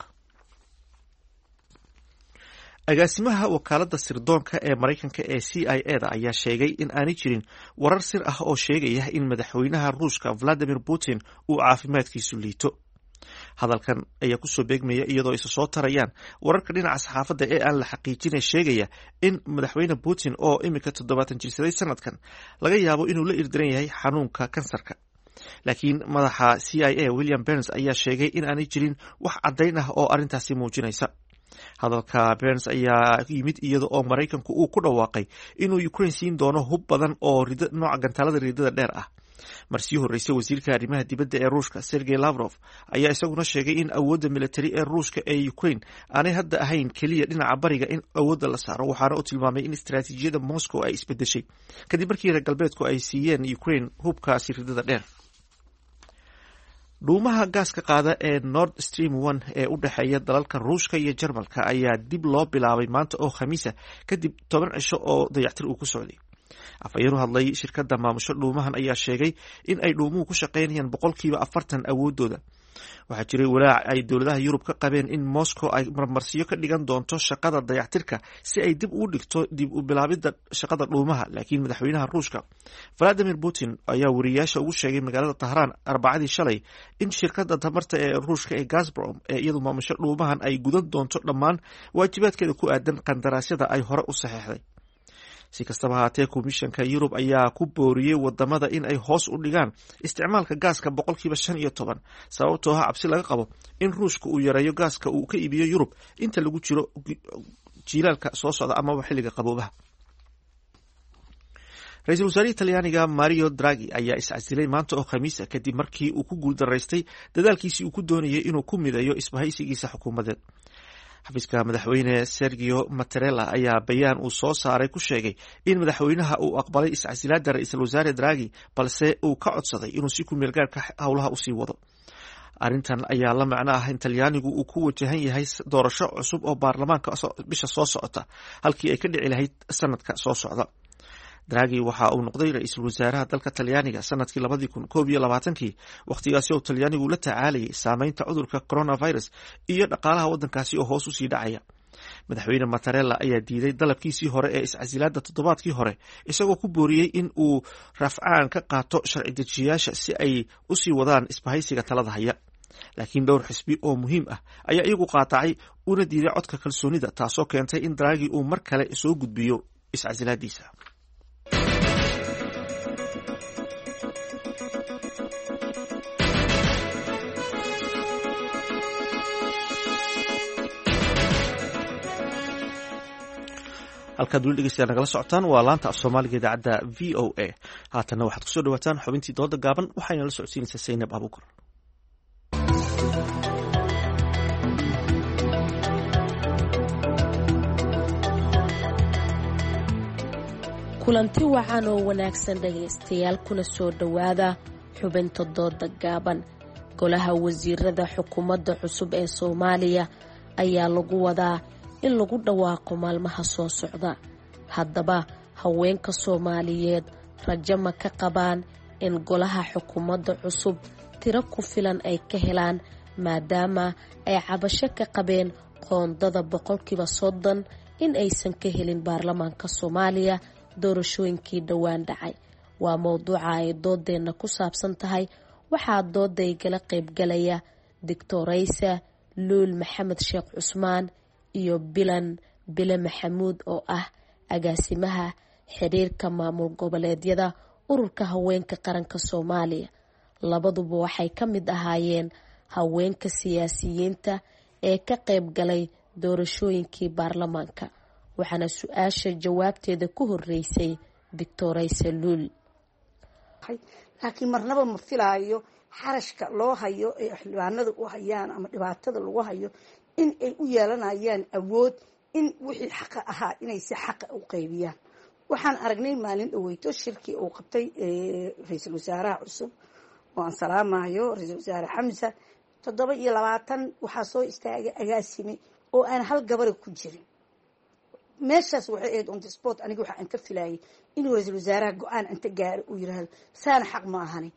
agaasimaha wakaaladda sirdoonka ee Mareykanka ee CIA-da ayaa sheegay in aanay jirin warar sir ah oo sheegaya in madaxweynaha Ruushka Vladimir Putin uu caafimaadkiisu liito. hadalkan ayaa kusoo beegmaya iyadoo isa soo tarayaan wararka dhinaca saxaafadda ee aan la xaqiijinay sheegaya in madaxweyne Putin oo imika 70 jirsaday sanadkan laga yaabo inuu la irdiran yahay xanuunka kansarka. laakiin madaxa CIA William Burns ayaa sheegay in aanay jirin wax caddayn ah oo arrintaasi muujinaysa. hadalka Burns ayaa yimid iyada oo Mareykanku uu ku dhawaaqay inuu Ukraine siin doono hub badan oo nooca gantaalada riidada dheer ah. marsii horreysay wasiirka arrimaha dibadda ee Ruushka Sergey Lavrov ayaa isaguna sheegay in awoodda military ee Ruushka ee Ukraine aanay hadda ahayn keliya dhinaca bariga in awoodda la saaro, waxaana uu tilmaamay in istaraatiijiyadda Moscow ay isbedeshay kadib markii reer galbeedku ay siiyeen Ukraine hubkaasi riidada dheer. dhuumaha gaaska qaada ee Nord Stream 1 ee u dhexeeya dalalka Ruushka iyo Jarmalka ayaa dib loo bilaabay maanta oo Khamiisa kadib 10 cisho oo dayactir uu ku socday. afhayeen u hadlay shirkadda maamusho dhuumahan ayaa sheegay in ay dhuumuhu ku shaqaynayaan 40% awoodooda. waxaa jiray walaac ay dowladaha Yurub ka qabeen in Moscow ay marmarsiyo ka dhigan doonto shaqada dayactirka si ay dib u dhigto dib u bilaabidda shaqada dhuumaha, laakiin madaxweynaha Ruushka Vladimir Putin ayaa wariyaasha ugu sheegay magaalada Tehran Arbacadii shalay in shirkadda tamarta ee Ruushka ee Gazprom ee iyadu maamusho dhuumahan ay gudan doonto dhammaan waajibaadkeeda ku aadan qandaraasyada ay hore u saxeexday. si kastaba haatee komishanka Yurub ayaa ku booriyey wadamada in ay hoos u dhigaan isticmaalka gaaska 15% sababtoo ah cabsi laga qabo in Ruushka uu yareeyo gaaska uu ka iibiyo Yurub inta lagu jiro jiilaalka soo socda ama xilliga qaboobaha. ra-iisul wasaaraha Talyaaniga Mario Draghi ayaa iscasilay maanta oo Khamiis ah kadib markii uu ku guuldaraystay dadaalkiisii uu ku doonayay inuu ku mideeyo isbahaysigiisa xukuumadeed. xafiiska madaxweyne Sergio Mattarella ayaa bayaan uu soo saaray ku sheegay in madaxweynaha uu aqbalay iscasilaada ra'iisul wasaare Draghi balse uu ka codsaday inuu si ku meel gaarka howlaha u sii wado. arrintan ayaa la macno ah in Talyaanigu uu ku wajahan yahay doorasho cusub oo baarlamaanka bisha soo socota halkii ay ka dhici lahayd sanadka soo socda. Draghi waxa uu noqday ra'iisul wasaaraha dalka Talyaaniga sanadkii 2021 waqtigaasi oo Talyaanigu la tacaalayay saameynta cudurka coronavirus iyo dhaqaalaha waddankaasi oo hoos u sii dhacaya. madaxweyne Mattarella ayaa diiday dalabkiisii hore ee iscasilaada toddobaadkii hore isagoo ku booriyey in uu rafcaan ka qaato sharci dejiyayaasha si ay u sii wadaan isbahaysiga talada haya. laakiin dhowr xisbi oo muhiim ah ayaa iyagu qaatacay una diiday codka kalsoonida taasoo keentay in Draghi uu mar kale soo gudbiyo iscasilaadiisa. halkaad weli dhegeystayaal nagala socotaan waa laanta af soomaaliga idaacadda VOA. haatanna waxaad kusoo dhawaataan xubintii dooda gaaban waxayna la socodsiinaysaa Saynab Abuukar. kulanti wacan oo wanaagsan dhegaystayaal kuna soo dhowaada xubinta dooda gaaban. golaha wasiirada xukuumadda cusub ee Soomaaliya ayaa lagu wadaa in lagu dhawaaqo maalmaha soo socda. haddaba haweenka Soomaaliyeed rajo ma ka qabaan in golaha xukuumadda cusub tiro ku filan ay ka helaan maadaama ay cabasho ka qabeen qoondada 30% in aysan ka helin baarlamaanka Soomaaliya doorashooyinkii dhowaan dhacay? waa mowduuca ay doodeena ku saabsan tahay. waxaa dooday gala qaybgalaya Dictoraysa Luul Maxamed Sheekh Cusmaan iyo Bile Maxamuud oo ah agaasimaha xiriirka maamul goboleedyada ururka haweenka qaranka Soomaaliya. labaduba waxay ka mid ahaayeen haweenka siyaasiyiinta ee ka qayb galay doorashooyinkii baarlamaanka. waxaana su-aasha jawaabteeda ku horeysay Dictoraysa Luul. laakiin marnaba ma filaayo xarashka loo hayo ee xildhibaanada u hayaan ama dhibaatada lagu hayo in ay u yeelanayaan awood in wixii xaqa ahaa inay si xaqa u qaybiyaan. waxaan aragnay maalin dhaweyto shirkii uu qabtay ra'iisul wasaaraha cusub oo aan salaamayo ra'iisul wasaare Xamza 27 waxaa soo istaagay agaasime oo aan hal gabar ku jirin. meeshaas waxay ahayd on the spot. aniga waxa aan ka filayay inuu ra'iisul wasaaraha go'aan inta gaaro uu yiraahdo saana xaq ma ahani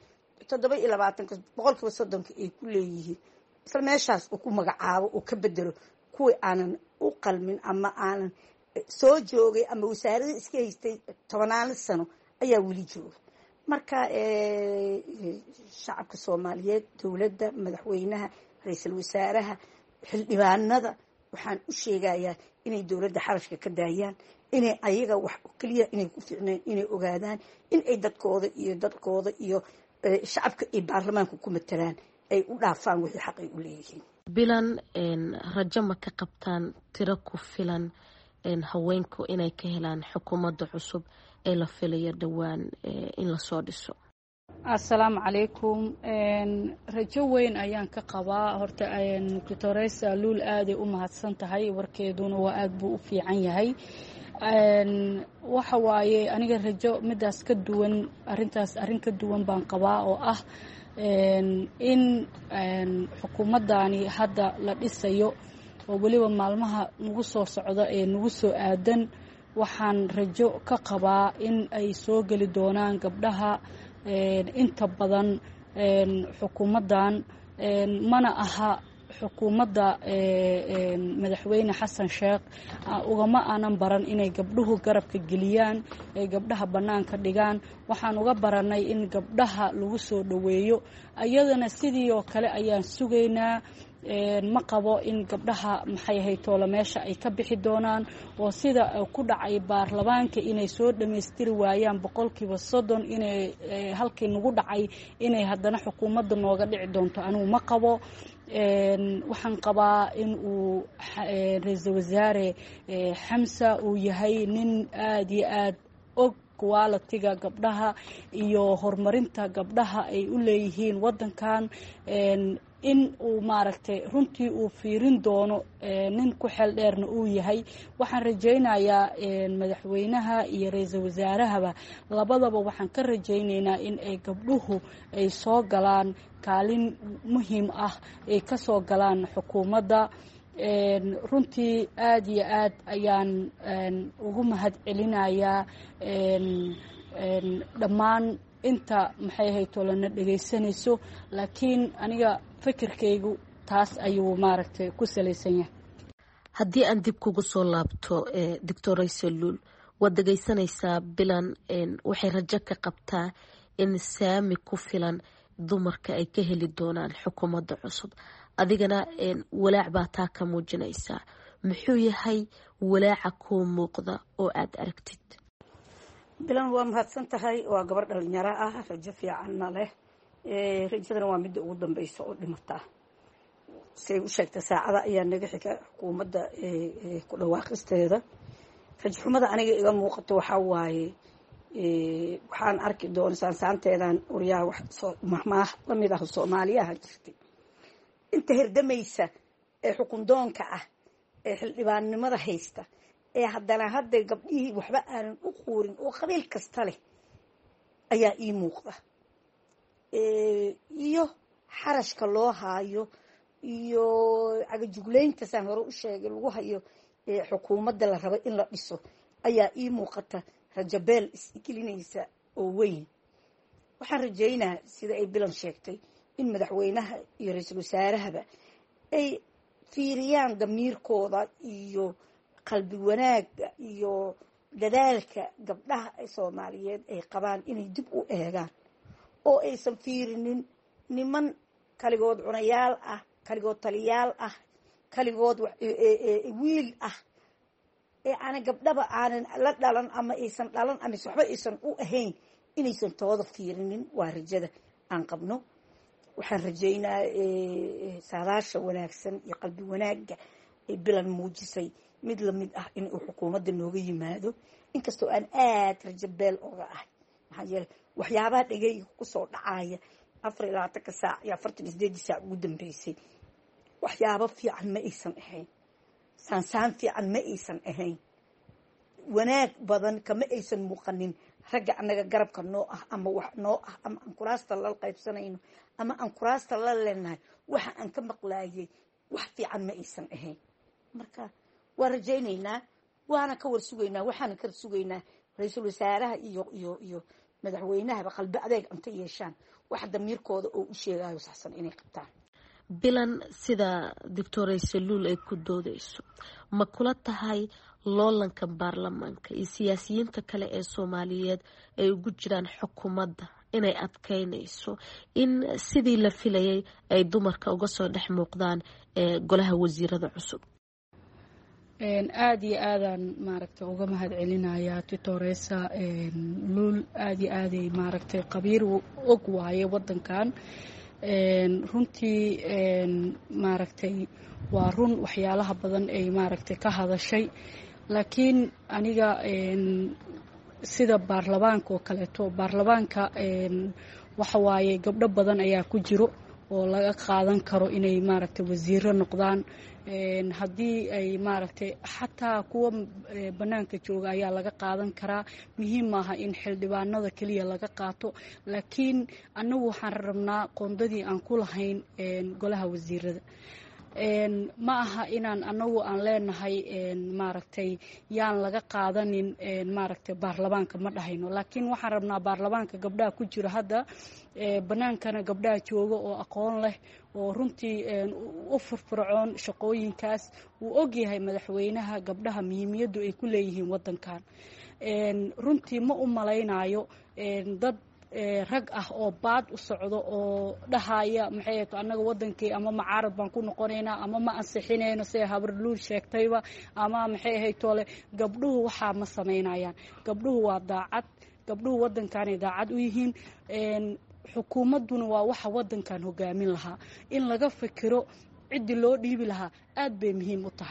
27% ay ku leeyihiin isla meeshaas uu ku magacaabo oo ka bedelo kuwii aanan u qalmin ama aanan soo joogay ama wasaaradda iska haystay 10 sano ayaa weli jooga. marka shacabka Soomaaliyeed, dawladda, madaxweynaha, ra'iisul wasaaraha, xildhibaanada waxaan u sheegayaa inay dawladda xarashka ka daayaan, inay ayaga wax kaliya inay ku fiicnaan inay ogaadaan in ay dadkooda iyo shacabka ay baarlamaanka ku matalaan ay u dhaafaan wixii xaq ay u leeyihiin. bilan rajo ma ka qabtaan tiro ku filan haweenku inay ka helaan xukuumadda cusub ee la filayo dhowaan in la soo dhiso? assalaamu calaykum. rajo weyn ayaan ka qabaa. horta Dictoraysa Luul aad ay u mahadsan tahay, warkeeduna waa aad buu u fiican yahay. waxa waaye aniga rajo midaas ka duwan, arrin ka duwan baan qabaa oo ah in xukuumaddaani hadda la dhisayo oo weliba maalmaha nagu soo socda ee nagu soo aadan, waxaan rajo ka qabaa in ay soo geli doonaan gabdhaha inta badan xukuumaddan. mana aha xukuumadda madaxweyne Xasan Sheekh ugama aanan baran inay gabdhuhu garabka geliyaan, ay gabdhaha banaanka dhigaan. waxaan uga baranay in gabdhaha lagu soo dhaweeyo. ayadana sidii oo kale ayaan sugaynaa. ma qabo in gabdhaha maxay haytoola meesha ay ka bixi doonaan oo sida ku dhacay baarlamaanka inay soo dhameystiri waayaan 30% inay halkii nagu dhacay inay haddana xukuumadda nooga dhici doonto. anigu ma qabo. waxaan qabaa in uu ra'iisul wasaare Xamza uu yahay nin aad iyo aad og quality-ga gabdhaha iyo horumarinta gabdhaha ay u leeyihiin wadankan in uu maaragtay runtii uu fiirin doono nin ku xeel dheerna uu yahay. waxaan rajaynayaa madaxweynaha iyo ra-iisul wasaarahaba labadaba waxaan ka rajaynaynaa in ay gabdhuhu ay soo galaan kaalin muhiim ah ay ka soo galaan xukuumadda. runtii aad iyo aad ayaan ugu mahad celinayaa dhammaan inta maxay hayto lana dhegaysanayso, laakiin aniga fikirkaygu taas ayuu maaragtay ku salaysan yahay. haddii aan dib kugu soo laabto doctor Aysaluul, waad dhegaysanaysaa Bilan waxay rajo ka qabtaa in saami ku filan dumarka ay ka heli doonaan xukuumadda cusub. adigana walaac baa taa ka muujinaysaa. muxuu yahay walaaca kuu muuqda oo aad aragtid? Bilan waa mahadsan tahay. waa gabar dhalinyaro ah, rajo fiicanna leh. rajadana waa midda ugu dambaysa oo dhimata. say u sheegtay saacada ayaa naga xiga xukuumadda ku dhawaaqisteeda. rajo xumada aniga iga muuqato waxaa waaye waxaan arki doona saansaanteedan uryaa wax mahmaah la mid ah Soomaaliyaha jirtay. inta hirdamaysa ee xukun doonka ah ee xildhibaannimada haysta ee haddana hadda gabdhihii waxba aanan u quurin oo qabiil kasta leh ayaa ii muuqda. iyo xarashka loo haayo iyo cagajuglaynta saan hore u sheegay lagu hayo xukuumadda la rabo in la dhiso ayaa ii muuqata rajabeel isgelinaysa oo weyn. waxaan rajaynaa sida ay Bilan sheegtay in madaxweynaha iyo ra-iisul wasaarahaba ay fiiriyaan damiirkooda iyo qalbi wanaaga iyo dadaalka gabdhaha Soomaaliyeed ay qabaan inay dib u eegaan oo aysan fiirinin niman kaligood cunayaal ah, kaligood taliyaal ah, kaligood wiil ah ee aan gabdhaba aanan la dhalan ama aysan dhalan ama waxba aysan u ahayn inaysan tooda fiirinin. waa rajada aan qabno. waxaan rajaynaa saadaasha wanaagsan iyo qalbi wanaaga ay Bilan muujisay mid la mid ah in uu xukuumadda nooga yimaado, inkastoo aan aad rajabeel oga ahay. maxaa yeelay waxyaabaha dhagayga ku soo dhacaya 24 saac iyo 48 saac ugu dambeysay waxyaabo fiican ma aysan ahayn, saansaan fiican ma aysan ahayn, wanaag badan kama aysan muuqanin. ragga anaga garabka noo ah ama wax noo ah ama aan kuraasta la qaybsanayno ama aan kuraasta la leenahay waxa aan ka maqlaayay wax fiican ma aysan ahayn. marka waa rajaynaynaa, waana ka warsugaynaa, waxaan ka sugaynaa ra-iisul wasaaraha iyo madaxweynahaba qalbi adeeg inta yeeshaan wax damiirkooda oo u sheegayo saxsan inay qabtaan. Bilan, sida doctor Aysaluul ay ku doodayso, ma kula tahay loolanka baarlamaanka iyo siyaasiyiinta kale ee Soomaaliyeed ay ugu jiraan xukuumadda inay adkeynayso in sidii la filayay ay dumarka uga soo dhex muuqdaan golaha wasiirada cusub? aad iyo aadaan maaragtay uga mahad celinayaa Titoresa Luul. aad iyo aaday maaragtay qabiir og waaye wadankan. runtii maaragtay waa run waxyaalaha badan ay maaragtay ka hadashay, laakiin aniga sida baarlamaanka oo kaleeto, baarlamaanka waxa waaye gabdho badan ayaa ku jiro oo laga qaadan karo inay maaragtay wasiiro noqdaan. haddii ay maaragtay xataa kuwa banaanka jooga ayaa laga qaadan karaa. muhiim maaha in xildhibaanada kaliya laga qaato, laakiin annagu waxaan rabnaa qoondadii aan ku lahayn golaha wasiirada. ma aha inaan anagu aan leenahay maaragtay yaan laga qaadanin maaragtay baarlamaanka ma dhahayno, laakiin waxaan rabnaa baarlamaanka gabdhaha ku jiro hadda banaankana gabdhaha jooga oo aqoon leh oo runtii u firfircoon shaqooyinkaas. wuu ogyahay madaxweynaha gabdhaha muhiimiyaddu ay ku leeyihiin wadankan. runtii ma u malaynayo dad rag ah oo baad u socdo oo dhahaya maxay ahayd annaga wadankii ama macaarad baan ku noqonaynaa ama ma ansixinayno sida habar Luul sheegtayba, ama maxay ahayd tole gabdhuhu waxaa ma samaynayaan. gabdhuhu waa daacad, gabdhuhu wadankaanay daacad u yihiin. xukuumadduna waa waxa wadankan hogaamin lahaa. in laga fikiro ciddii loo dhiibi lahaa aad bay muhiim u tahay.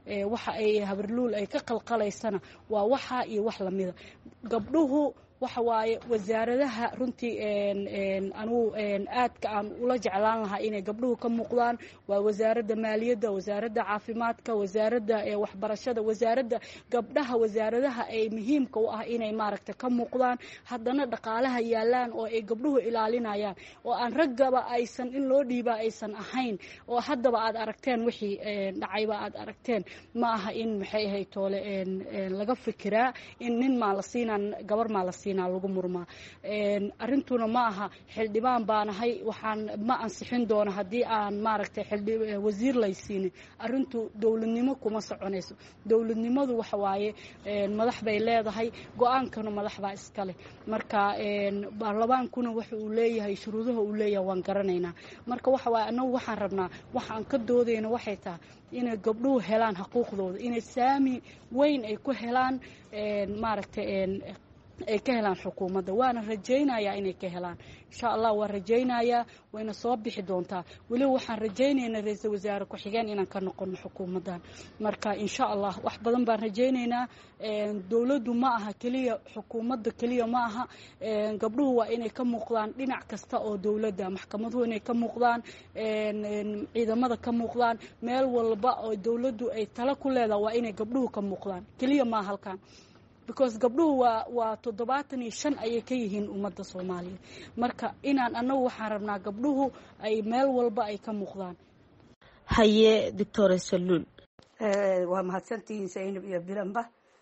waxa ay habarluul ay ka qalqalaysana waa waxa iyo wax lamida gabdhuhu waxa waaye wasaaradaha runtii anigu aadka aan ula jeclaan lahaa inay gabdhuhu ka muuqdaan waa wasaaradda maaliyadda wasaaradda caafimaadka wasaaradda waxbarashada wasaaradda gabdhaha wasaaradaha ay muhiimka u ah inay maaragtay ka muuqdaan haddana dhaqaalaha yaalaan oo ay gabdhuhu ilaalinayaan oo aan raggaba aysan in loo dhiibaa aysan ahayn oo haddaba aad aragteen wixii dhacayba aad aragteen ma aha in maxay ahayd toole laga fikiraa in nin maa la siinaan gabar maa la lagu murmaa arintuna ma aha xildhibaan baanahay waxaan ma ansixin doona haddii aan maaragtay wasiir laysiinin arintu dowladnimo kuma soconayso dowladnimadu waxa waaye madax bay leedahay go-aankana madax baa iskale marka baarlamaankuna waxa uu leeyahay shuruudaha uu leeyahay waan garanaynaa marka waxa waaye annagu waxaan rabnaa waxaan ka doodayna waxay tahay inay gabdhuhu helaan xuquuqdooda inay saami weyn ay ku helaan maaragtay ay ka helaan xukuumadda waana rajaynayaa inay ka helaan insha allah waan rajaynayaa wayna soo bixi doontaa weliba waxaan rajaynaynaa ra-iisul wasaare ku-xigeen inaan ka noqono xukuumaddan marka insha allah wax badan baan rajaynaynaa dowladdu ma aha keliya xukuumadda keliya ma aha gabdhuhu waa inay ka muuqdaan dhinac kasta oo dowladda maxkamaduhu inay ka muuqdaan ciidamada ka muuqdaan meel walba oo dowladdu ay tala ku leedahay waa inay gabdhuhu ka muuqdaan keliya maa halkan because gabdhuhu waa 75 ayay ka yihiin ummadda Soomaaliya marka inaan anagu waxaan rabnaa gabdhuhu ay meel walba ay ka muuqdaan haye Dr. Saluul waa mahadsantihiin Zainab iyo Bilanba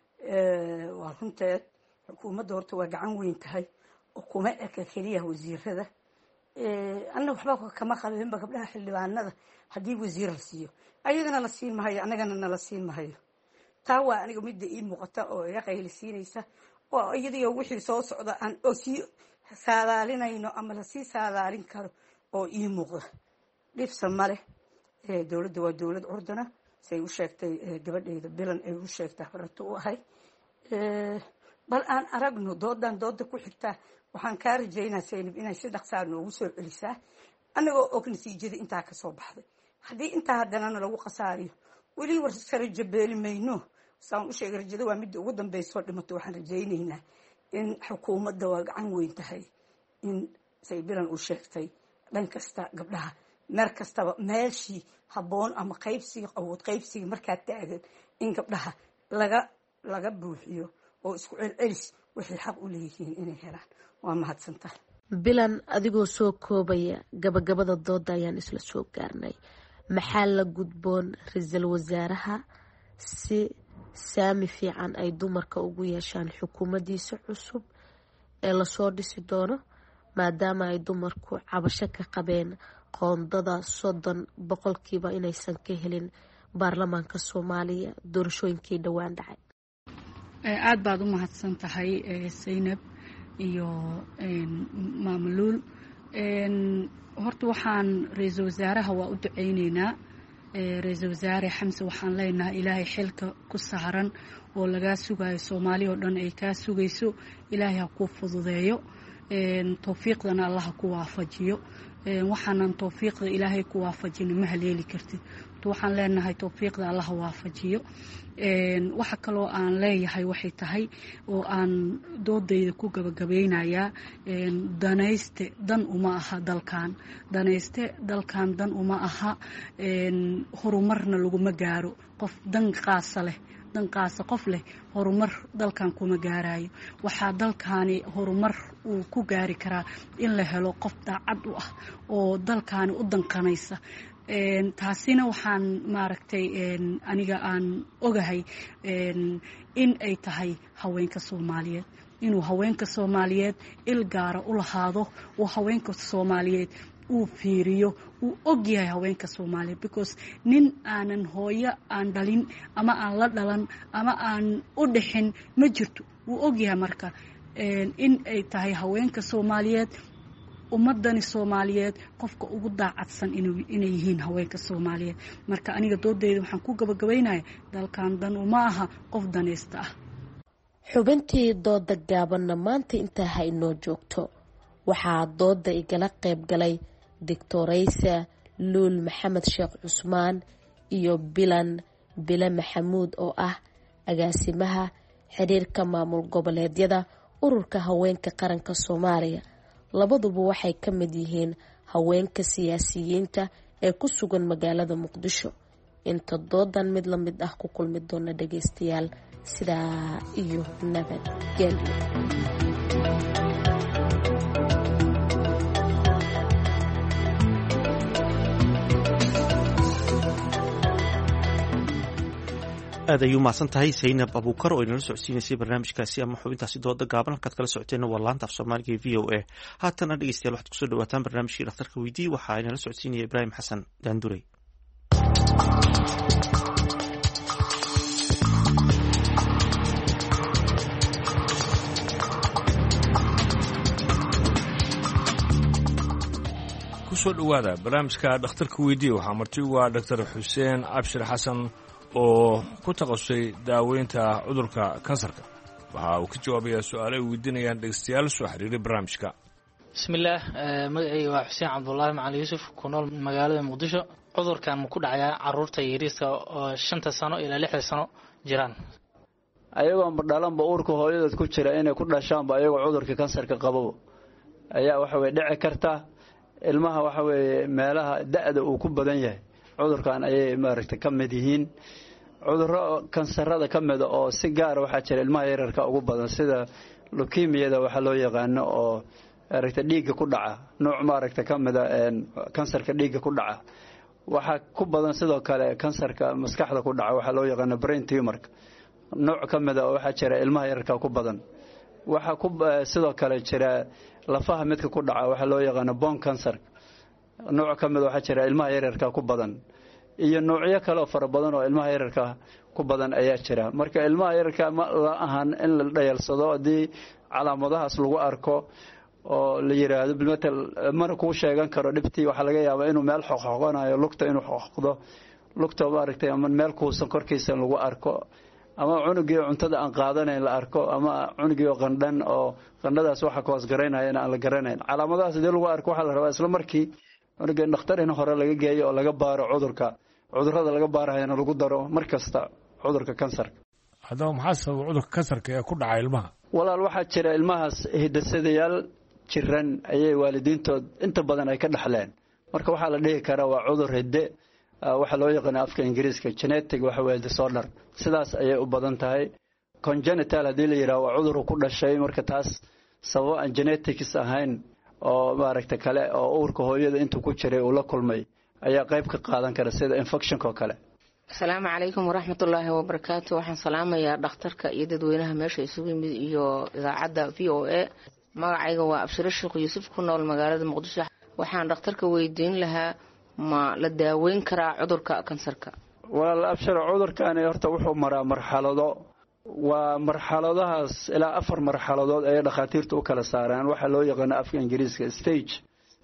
waa runteed xukuumadda horta waa gacan weyn tahay oo kuma eka kaliya wasiirada annagu waxba kama qabinba gabdhaha xildhibaanada haddii wasiir la siiyo ayagana la siin mahayo annagana nala siin mahayo taa waa aniga midda ii muuqata oo iga qaylisiinaysa oo iyadiyo wixii soo socda aan oo sii saadaalinayno ama lasii saadaalin karo oo ii muuqda dhibsa male dowladda waa dowlad ordana say u sheegtay gabadheeda bilan ay u sheegtay barato u ahay bal aan aragno doodan dooda ku xigtaa waxaan kaa rajaynaa Zainab inay si dhaqsaa noogu soo celisaa annagoo og natiijada intaa ka soo baxday haddii intaa haddana lagu qasaariyo weli war sare jabeeli mayno saan u sheegay rajada waa mid ugu dambeysoo dhimato waxaan rajaynaynaa in xukuumadda waa gacan weyn tahay in saybilan uu sheegtay dhan kasta gabdhaha meer kastaba meeshii habboon ama qaybsiga awood qaybsiga markaa taagan in gabdhaha laga buuxiyo oo isku celcelis wixii xaq u leeyihiin inay helaan waa mahadsantahay bilan adigoo soo koobaya gabagabada dooda ayaan isla soo gaarnay maxaa la gudboon ra-iisul wasaaraha si saami fiican ay dumarka ugu yeeshaan xukuumaddiisa cusub ee lasoo dhisi doono maadaama ay dumarku cabasho ka qabeen qoondada 30% inaysan ka helin baarlamaanka Soomaaliya doorashooyinkii dhawaan dhacay aad baad u mahadsan tahay Zainab iyo Maamuluul horta waxaan ra-iisul wasaaraha waa u duceynaynaa ra-iisul wasaare xamse waxaan leenahay ilaahay xilka ku saaran oo lagaa sugayo Soomaaliya oo dhan ay kaa sugayso ilaahay ha ku fududeeyo tawfiiqdana Allah ku waafajiyo waxaanan tawfiiqda ilaahay ku waafajin ma haleeli kartid waxaan leenahay tawfiiqda Allah waafajiyo waxa kaloo aan leeyahay waxay tahay oo aan doodayda ku gabagabeynayaa danayste dan uma aha dalkan danayste dalkan dan uma aha horumarna laguma gaaro qof dan qaasa leh danqaasa qof leh horumar dalkan kuma gaarayo waxaa dalkaani horumar uu ku gaari karaa in la helo qof daacad u ah oo dalkaani u danqanaysa taasina waxaan maaragtay aniga aan ogahay in ay tahay haweenka Soomaaliyeed inuu haweenka Soomaaliyeed il gaara u lahaado oo haweenka Soomaaliyeed uu fiiriyo uu og yahay haweenka Soomaaliyeed because nin aanan hooyo aan dhalin ama aan la dhalan ama aan u dhixin ma jirto uu og yahay marka in ay tahay haweenka Soomaaliyeed ummadani Soomaaliyeed qofka ugu daacadsan inay yihiin haweenka Soomaaliyeed marka aniga doodayda waxaan ku gabagabaynayaa dalkan dan uma aha qof danaysta ah xubintii dooda gaabanna maanta intaa ha inoo joogto waxaa dooda igala qayb galay Dr. Luul Maxamed Sheekh Cusmaan iyo Bilan bile maxamuud oo ah agaasimaha xiriirka maamul goboleedyada ururka haweenka qaranka Soomaaliya. Labaduba waxay ka mid yihiin haweenka siyaasiyiinta ee ku sugan magaalada Muqdisho. Inta doodan mid la mid ah ku kulmi doona dhageystayaal sidaa iyo nabadgelyo. aad ayuu mahadsan tahay Zaynab Abuukar oo inala socodsiinaysay barnaamijkaasi ama xubintaasi dooda gaaban halkaad kala socoteen waa laanta af Soomaaliga VOA. haatana dhegeystayaal waxaad kusoo dhawaataan barnaamijkii dhakhtarka weydii waxaa inala socodsiinaya Ibraahim Xasan Daandurey. kusoo dhawaada barnaamijka dhakhtarka weydii waxaa marti ugu ah Dr. Xuseen Abshir Xasan oo ku takhasusay daaweynta cudurka kansarka. waxa uu ka jawaabayaa su'aalo ay weydiinayaan dhegeystayaal soo xiriiray barnaamijka. bismillaah magacayga waa Xuseen Cabdullaahi Macali Yuusuf ku nool magaalada Muqdisho. cudurkan ma ku dhacayaa carruurta yariiska oo 5 sano ilaa 6 sano jiraan ayagoo dhalanba uurka hooyadood ku jira inay ku dhashaanba ayagoo cudurka kansarka qabo ayaa waxa way dhici karta ilmaha waxa way meelaha da'da uu ku badan yahay cudurkan ayay maaragtay ka mid yihiin cudurro kansarada ka mid oo si gaar waxa jira ilmaha yararka ugu badan sida leukemia-da waxa loo yaqaan oo maaragtay dhiigga ku dhaca nooc maaragtay ka mid kansarka dhiigga ku dhaca waxa ku badan sidoo kale kansarka maskaxda ku dhaca waxa loo yaqaan brain tumor nooc ka mid oo waxa jira ilmaha yararka ku badan waxa ku sidoo kale jira lafaha midka ku dhaca waxa loo yaqaan bone cancer nooc ka mid waxa jira ilmaha yararka ku badan iyo noocyo kale oo fara badan oo ilmaha yararka ku badan ayaa jira marka ilmaha yararka ma ahan in la dhayalsado hadii calaamadahaas lagu arko oo la yiraahdo bilmatal mana ku sheegan karo dhibtii waxa laga yaabaa inuu meel xoqoqonayo lugta inuu xoqdo lugta maaragtay ama meel kuusan korkiisa lagu arko ama cunugii cuntada aan qaadanayn la arko ama cunugii qandhan oo qandhadaas waxa ka hoos gareynaya aan la garanayn calaamadahaas hadii lagu arko waxa la rabaa isla markii cunugii dhakhtar in hore laga geeyo oo laga baaro cudurrada laga baarayna lagu daro markasta cudurka kansarka. haddaba maxaa sababa cudurka kansarka ee ku dhaca ilmaha? walaal waxaa jira ilmahaas hidasadayaal jiran ayay waalidiintood inta badan ay ka dhaxleen marka waxaa la dhihi karaa waa cudur hidde waxa loo yaqaan afka Ingiriiska genetic waxa weeye disorder sidaas ayay u badan tahay congenital hadii la yiraahdo waa cudur ku dhashay marka taas sabab aan genetics ahayn oo maaragtay kale oo uurka hooyada intuu ku jiray uu la kulmay ayaa qayb ka qaadan kara sida infection-ka kale. Assalaamu alaykum waraxmatullaahi wabarakaatuh. waxaan salaamayaa dhakhtarka iyo dadweynaha meesha isugu yimid iyo idaacadda VOA. magacayga waa Abshir Sheekh Yuusuf ku nool magaalada Muqdisho. waxaan dhakhtarka weydiin lahaa ma la daaweyn karaa cudurka kansarka? walaal Abshir cudurkan horta wuxuu maraa marxalado waa marxaladahaas ilaa 4 marxaladood ay dhakhaatiirtu u kala saaraan waxa loo yaqaan afka Ingiriiska stage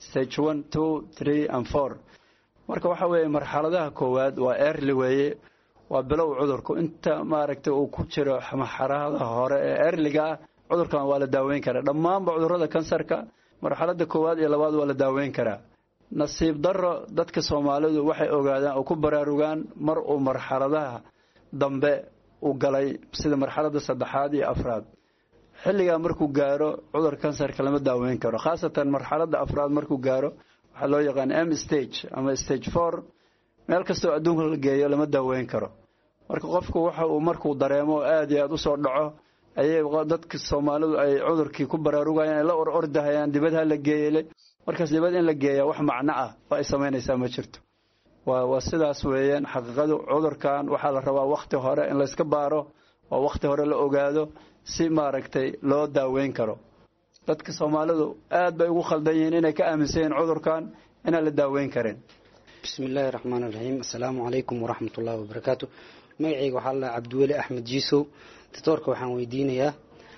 1 2 3 and 4 marka waxa weeye marxaladaha koowaad waa early weeye waa bilow cudurku inta maaragtay uu ku jiro marxaladaha hore ee earlyga cudurkan waa la daaweyn karaa dhammaan cudurrada kansarka marxaladda koowaad iyo labaad waa la daaweyn karaa nasiib darro dadka Soomaalidu waxay ogaadaan oo ku baraarugaan mar uu marxaladaha dambe u galay sida marxaladda 3aad iyo 4aad xilliga markuu gaaro cudur kansarka lama daaweyn karo khaasatan marxaladda 4aad markuu gaaro waxa loo yaqaan M stage ama stage 4 meel kasto adduunka la geeyo lama daaweyn karo marka qofku waxa uu markuu dareemo aad iyo aad u soo dhaco ayay dadka Soomaalidu ay cudurkii ku baraarugayaan la ordahayaan dibadda la geeyay markaas dibadda in la geeyo wax macna ah oo ay sameynaysaa ma jirto waa sidaas weeyaan xaqiiqadu cudurkan waxa la rabaa waqti hore in la iska baaro oo waqti hore la ogaado si maaragtay loo daaweyn karo dadka Soomaalidu aad bay ugu khaldan yihiin inay ka aaminsan cudurkan in la daaweyn karin. bismillaahir rahmaanir rahiim. assalaamu alaykum waraxmatullaahi wabarakaatuh. magacayga waxa la Cabdiweli Axmed Jiisow. doctorka waxaan weydiinayaa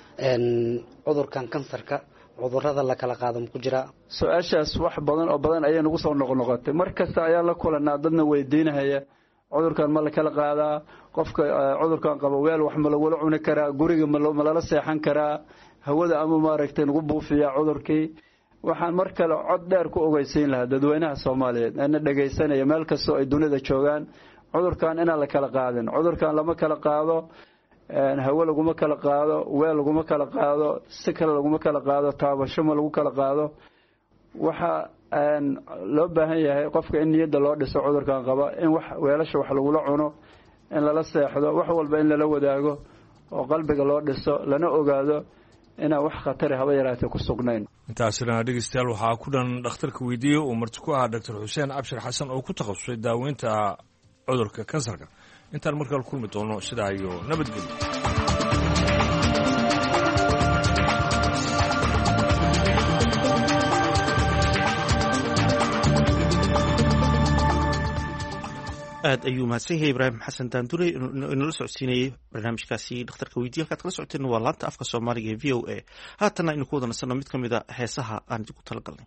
cudurkan kansarka cudurrada la kala qaado ku jira? su'aashaas wax badan oo badan ayay nagu soo noqnoqotay markasta ayaa la kulanaa dadna weydiinaya cudurkan ma la kala qaadaa qofka cudurkan qabo weel wax ma la wala cuni karaa guriga ma la seexan karaa hawada ama maaragtay nagu buufiya cudurkii waxaan mar kale cod dheer ku ogeysiin lahaa dadweynaha Soomaaliyeed ana dhageysanaya meel kasta ay dunida joogaan cudurkan inaan la kala qaadin. cudurkan lama kala qaado, hawo laguma kala qaado, weel laguma kala qaado, si kale laguma kala qaado, taabasho ma lagu kala qaado. waxa loo baahan yahay qofka in niyadda loo dhiso cudurkan qaba, in weelasha wax lagula cuno, in lala seexdo, wax walba in lala wadaago oo qalbiga loo dhiso, lana ogaado inaan wax khatar haba yaraatee ku sugnayn. intaasina dhegeystayaal waxaa ku dhan dhakhtarka weydiiye uu marti ku ahaa Dr. Xuseen Abshir Xasan oo ku takhasusay daaweynta cudurka kansarka. intaan markale kulmi doono sidaa iyo nabadgelyo. aad ayuu mahadsan yahay ibraahim xasan daandure inala socodsiinayay barnaamijkaasi dhakhtarka weydiiye. halkaad kala socoteen waa laanta afka soomaaliga ee v o a. haatanna aynu ku wada nasanno mid ka mid a heesaha aan idinku tala galnay.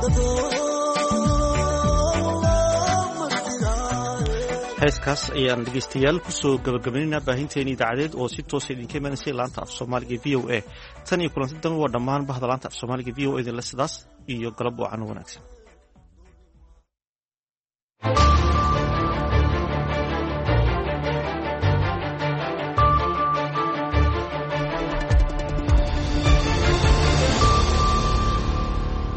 heeskaas ayaan dhegaystayaal kusoo gabagabaynaynaa baahinteeni idaacadeed oo si toosa idinka imanaysay laanta af soomaaliga v o a tan iyo kulanti dan waa dhammaan bahda laanta af soomaaliga v o a idinle sidaas iyo galab wacan wanaagsan.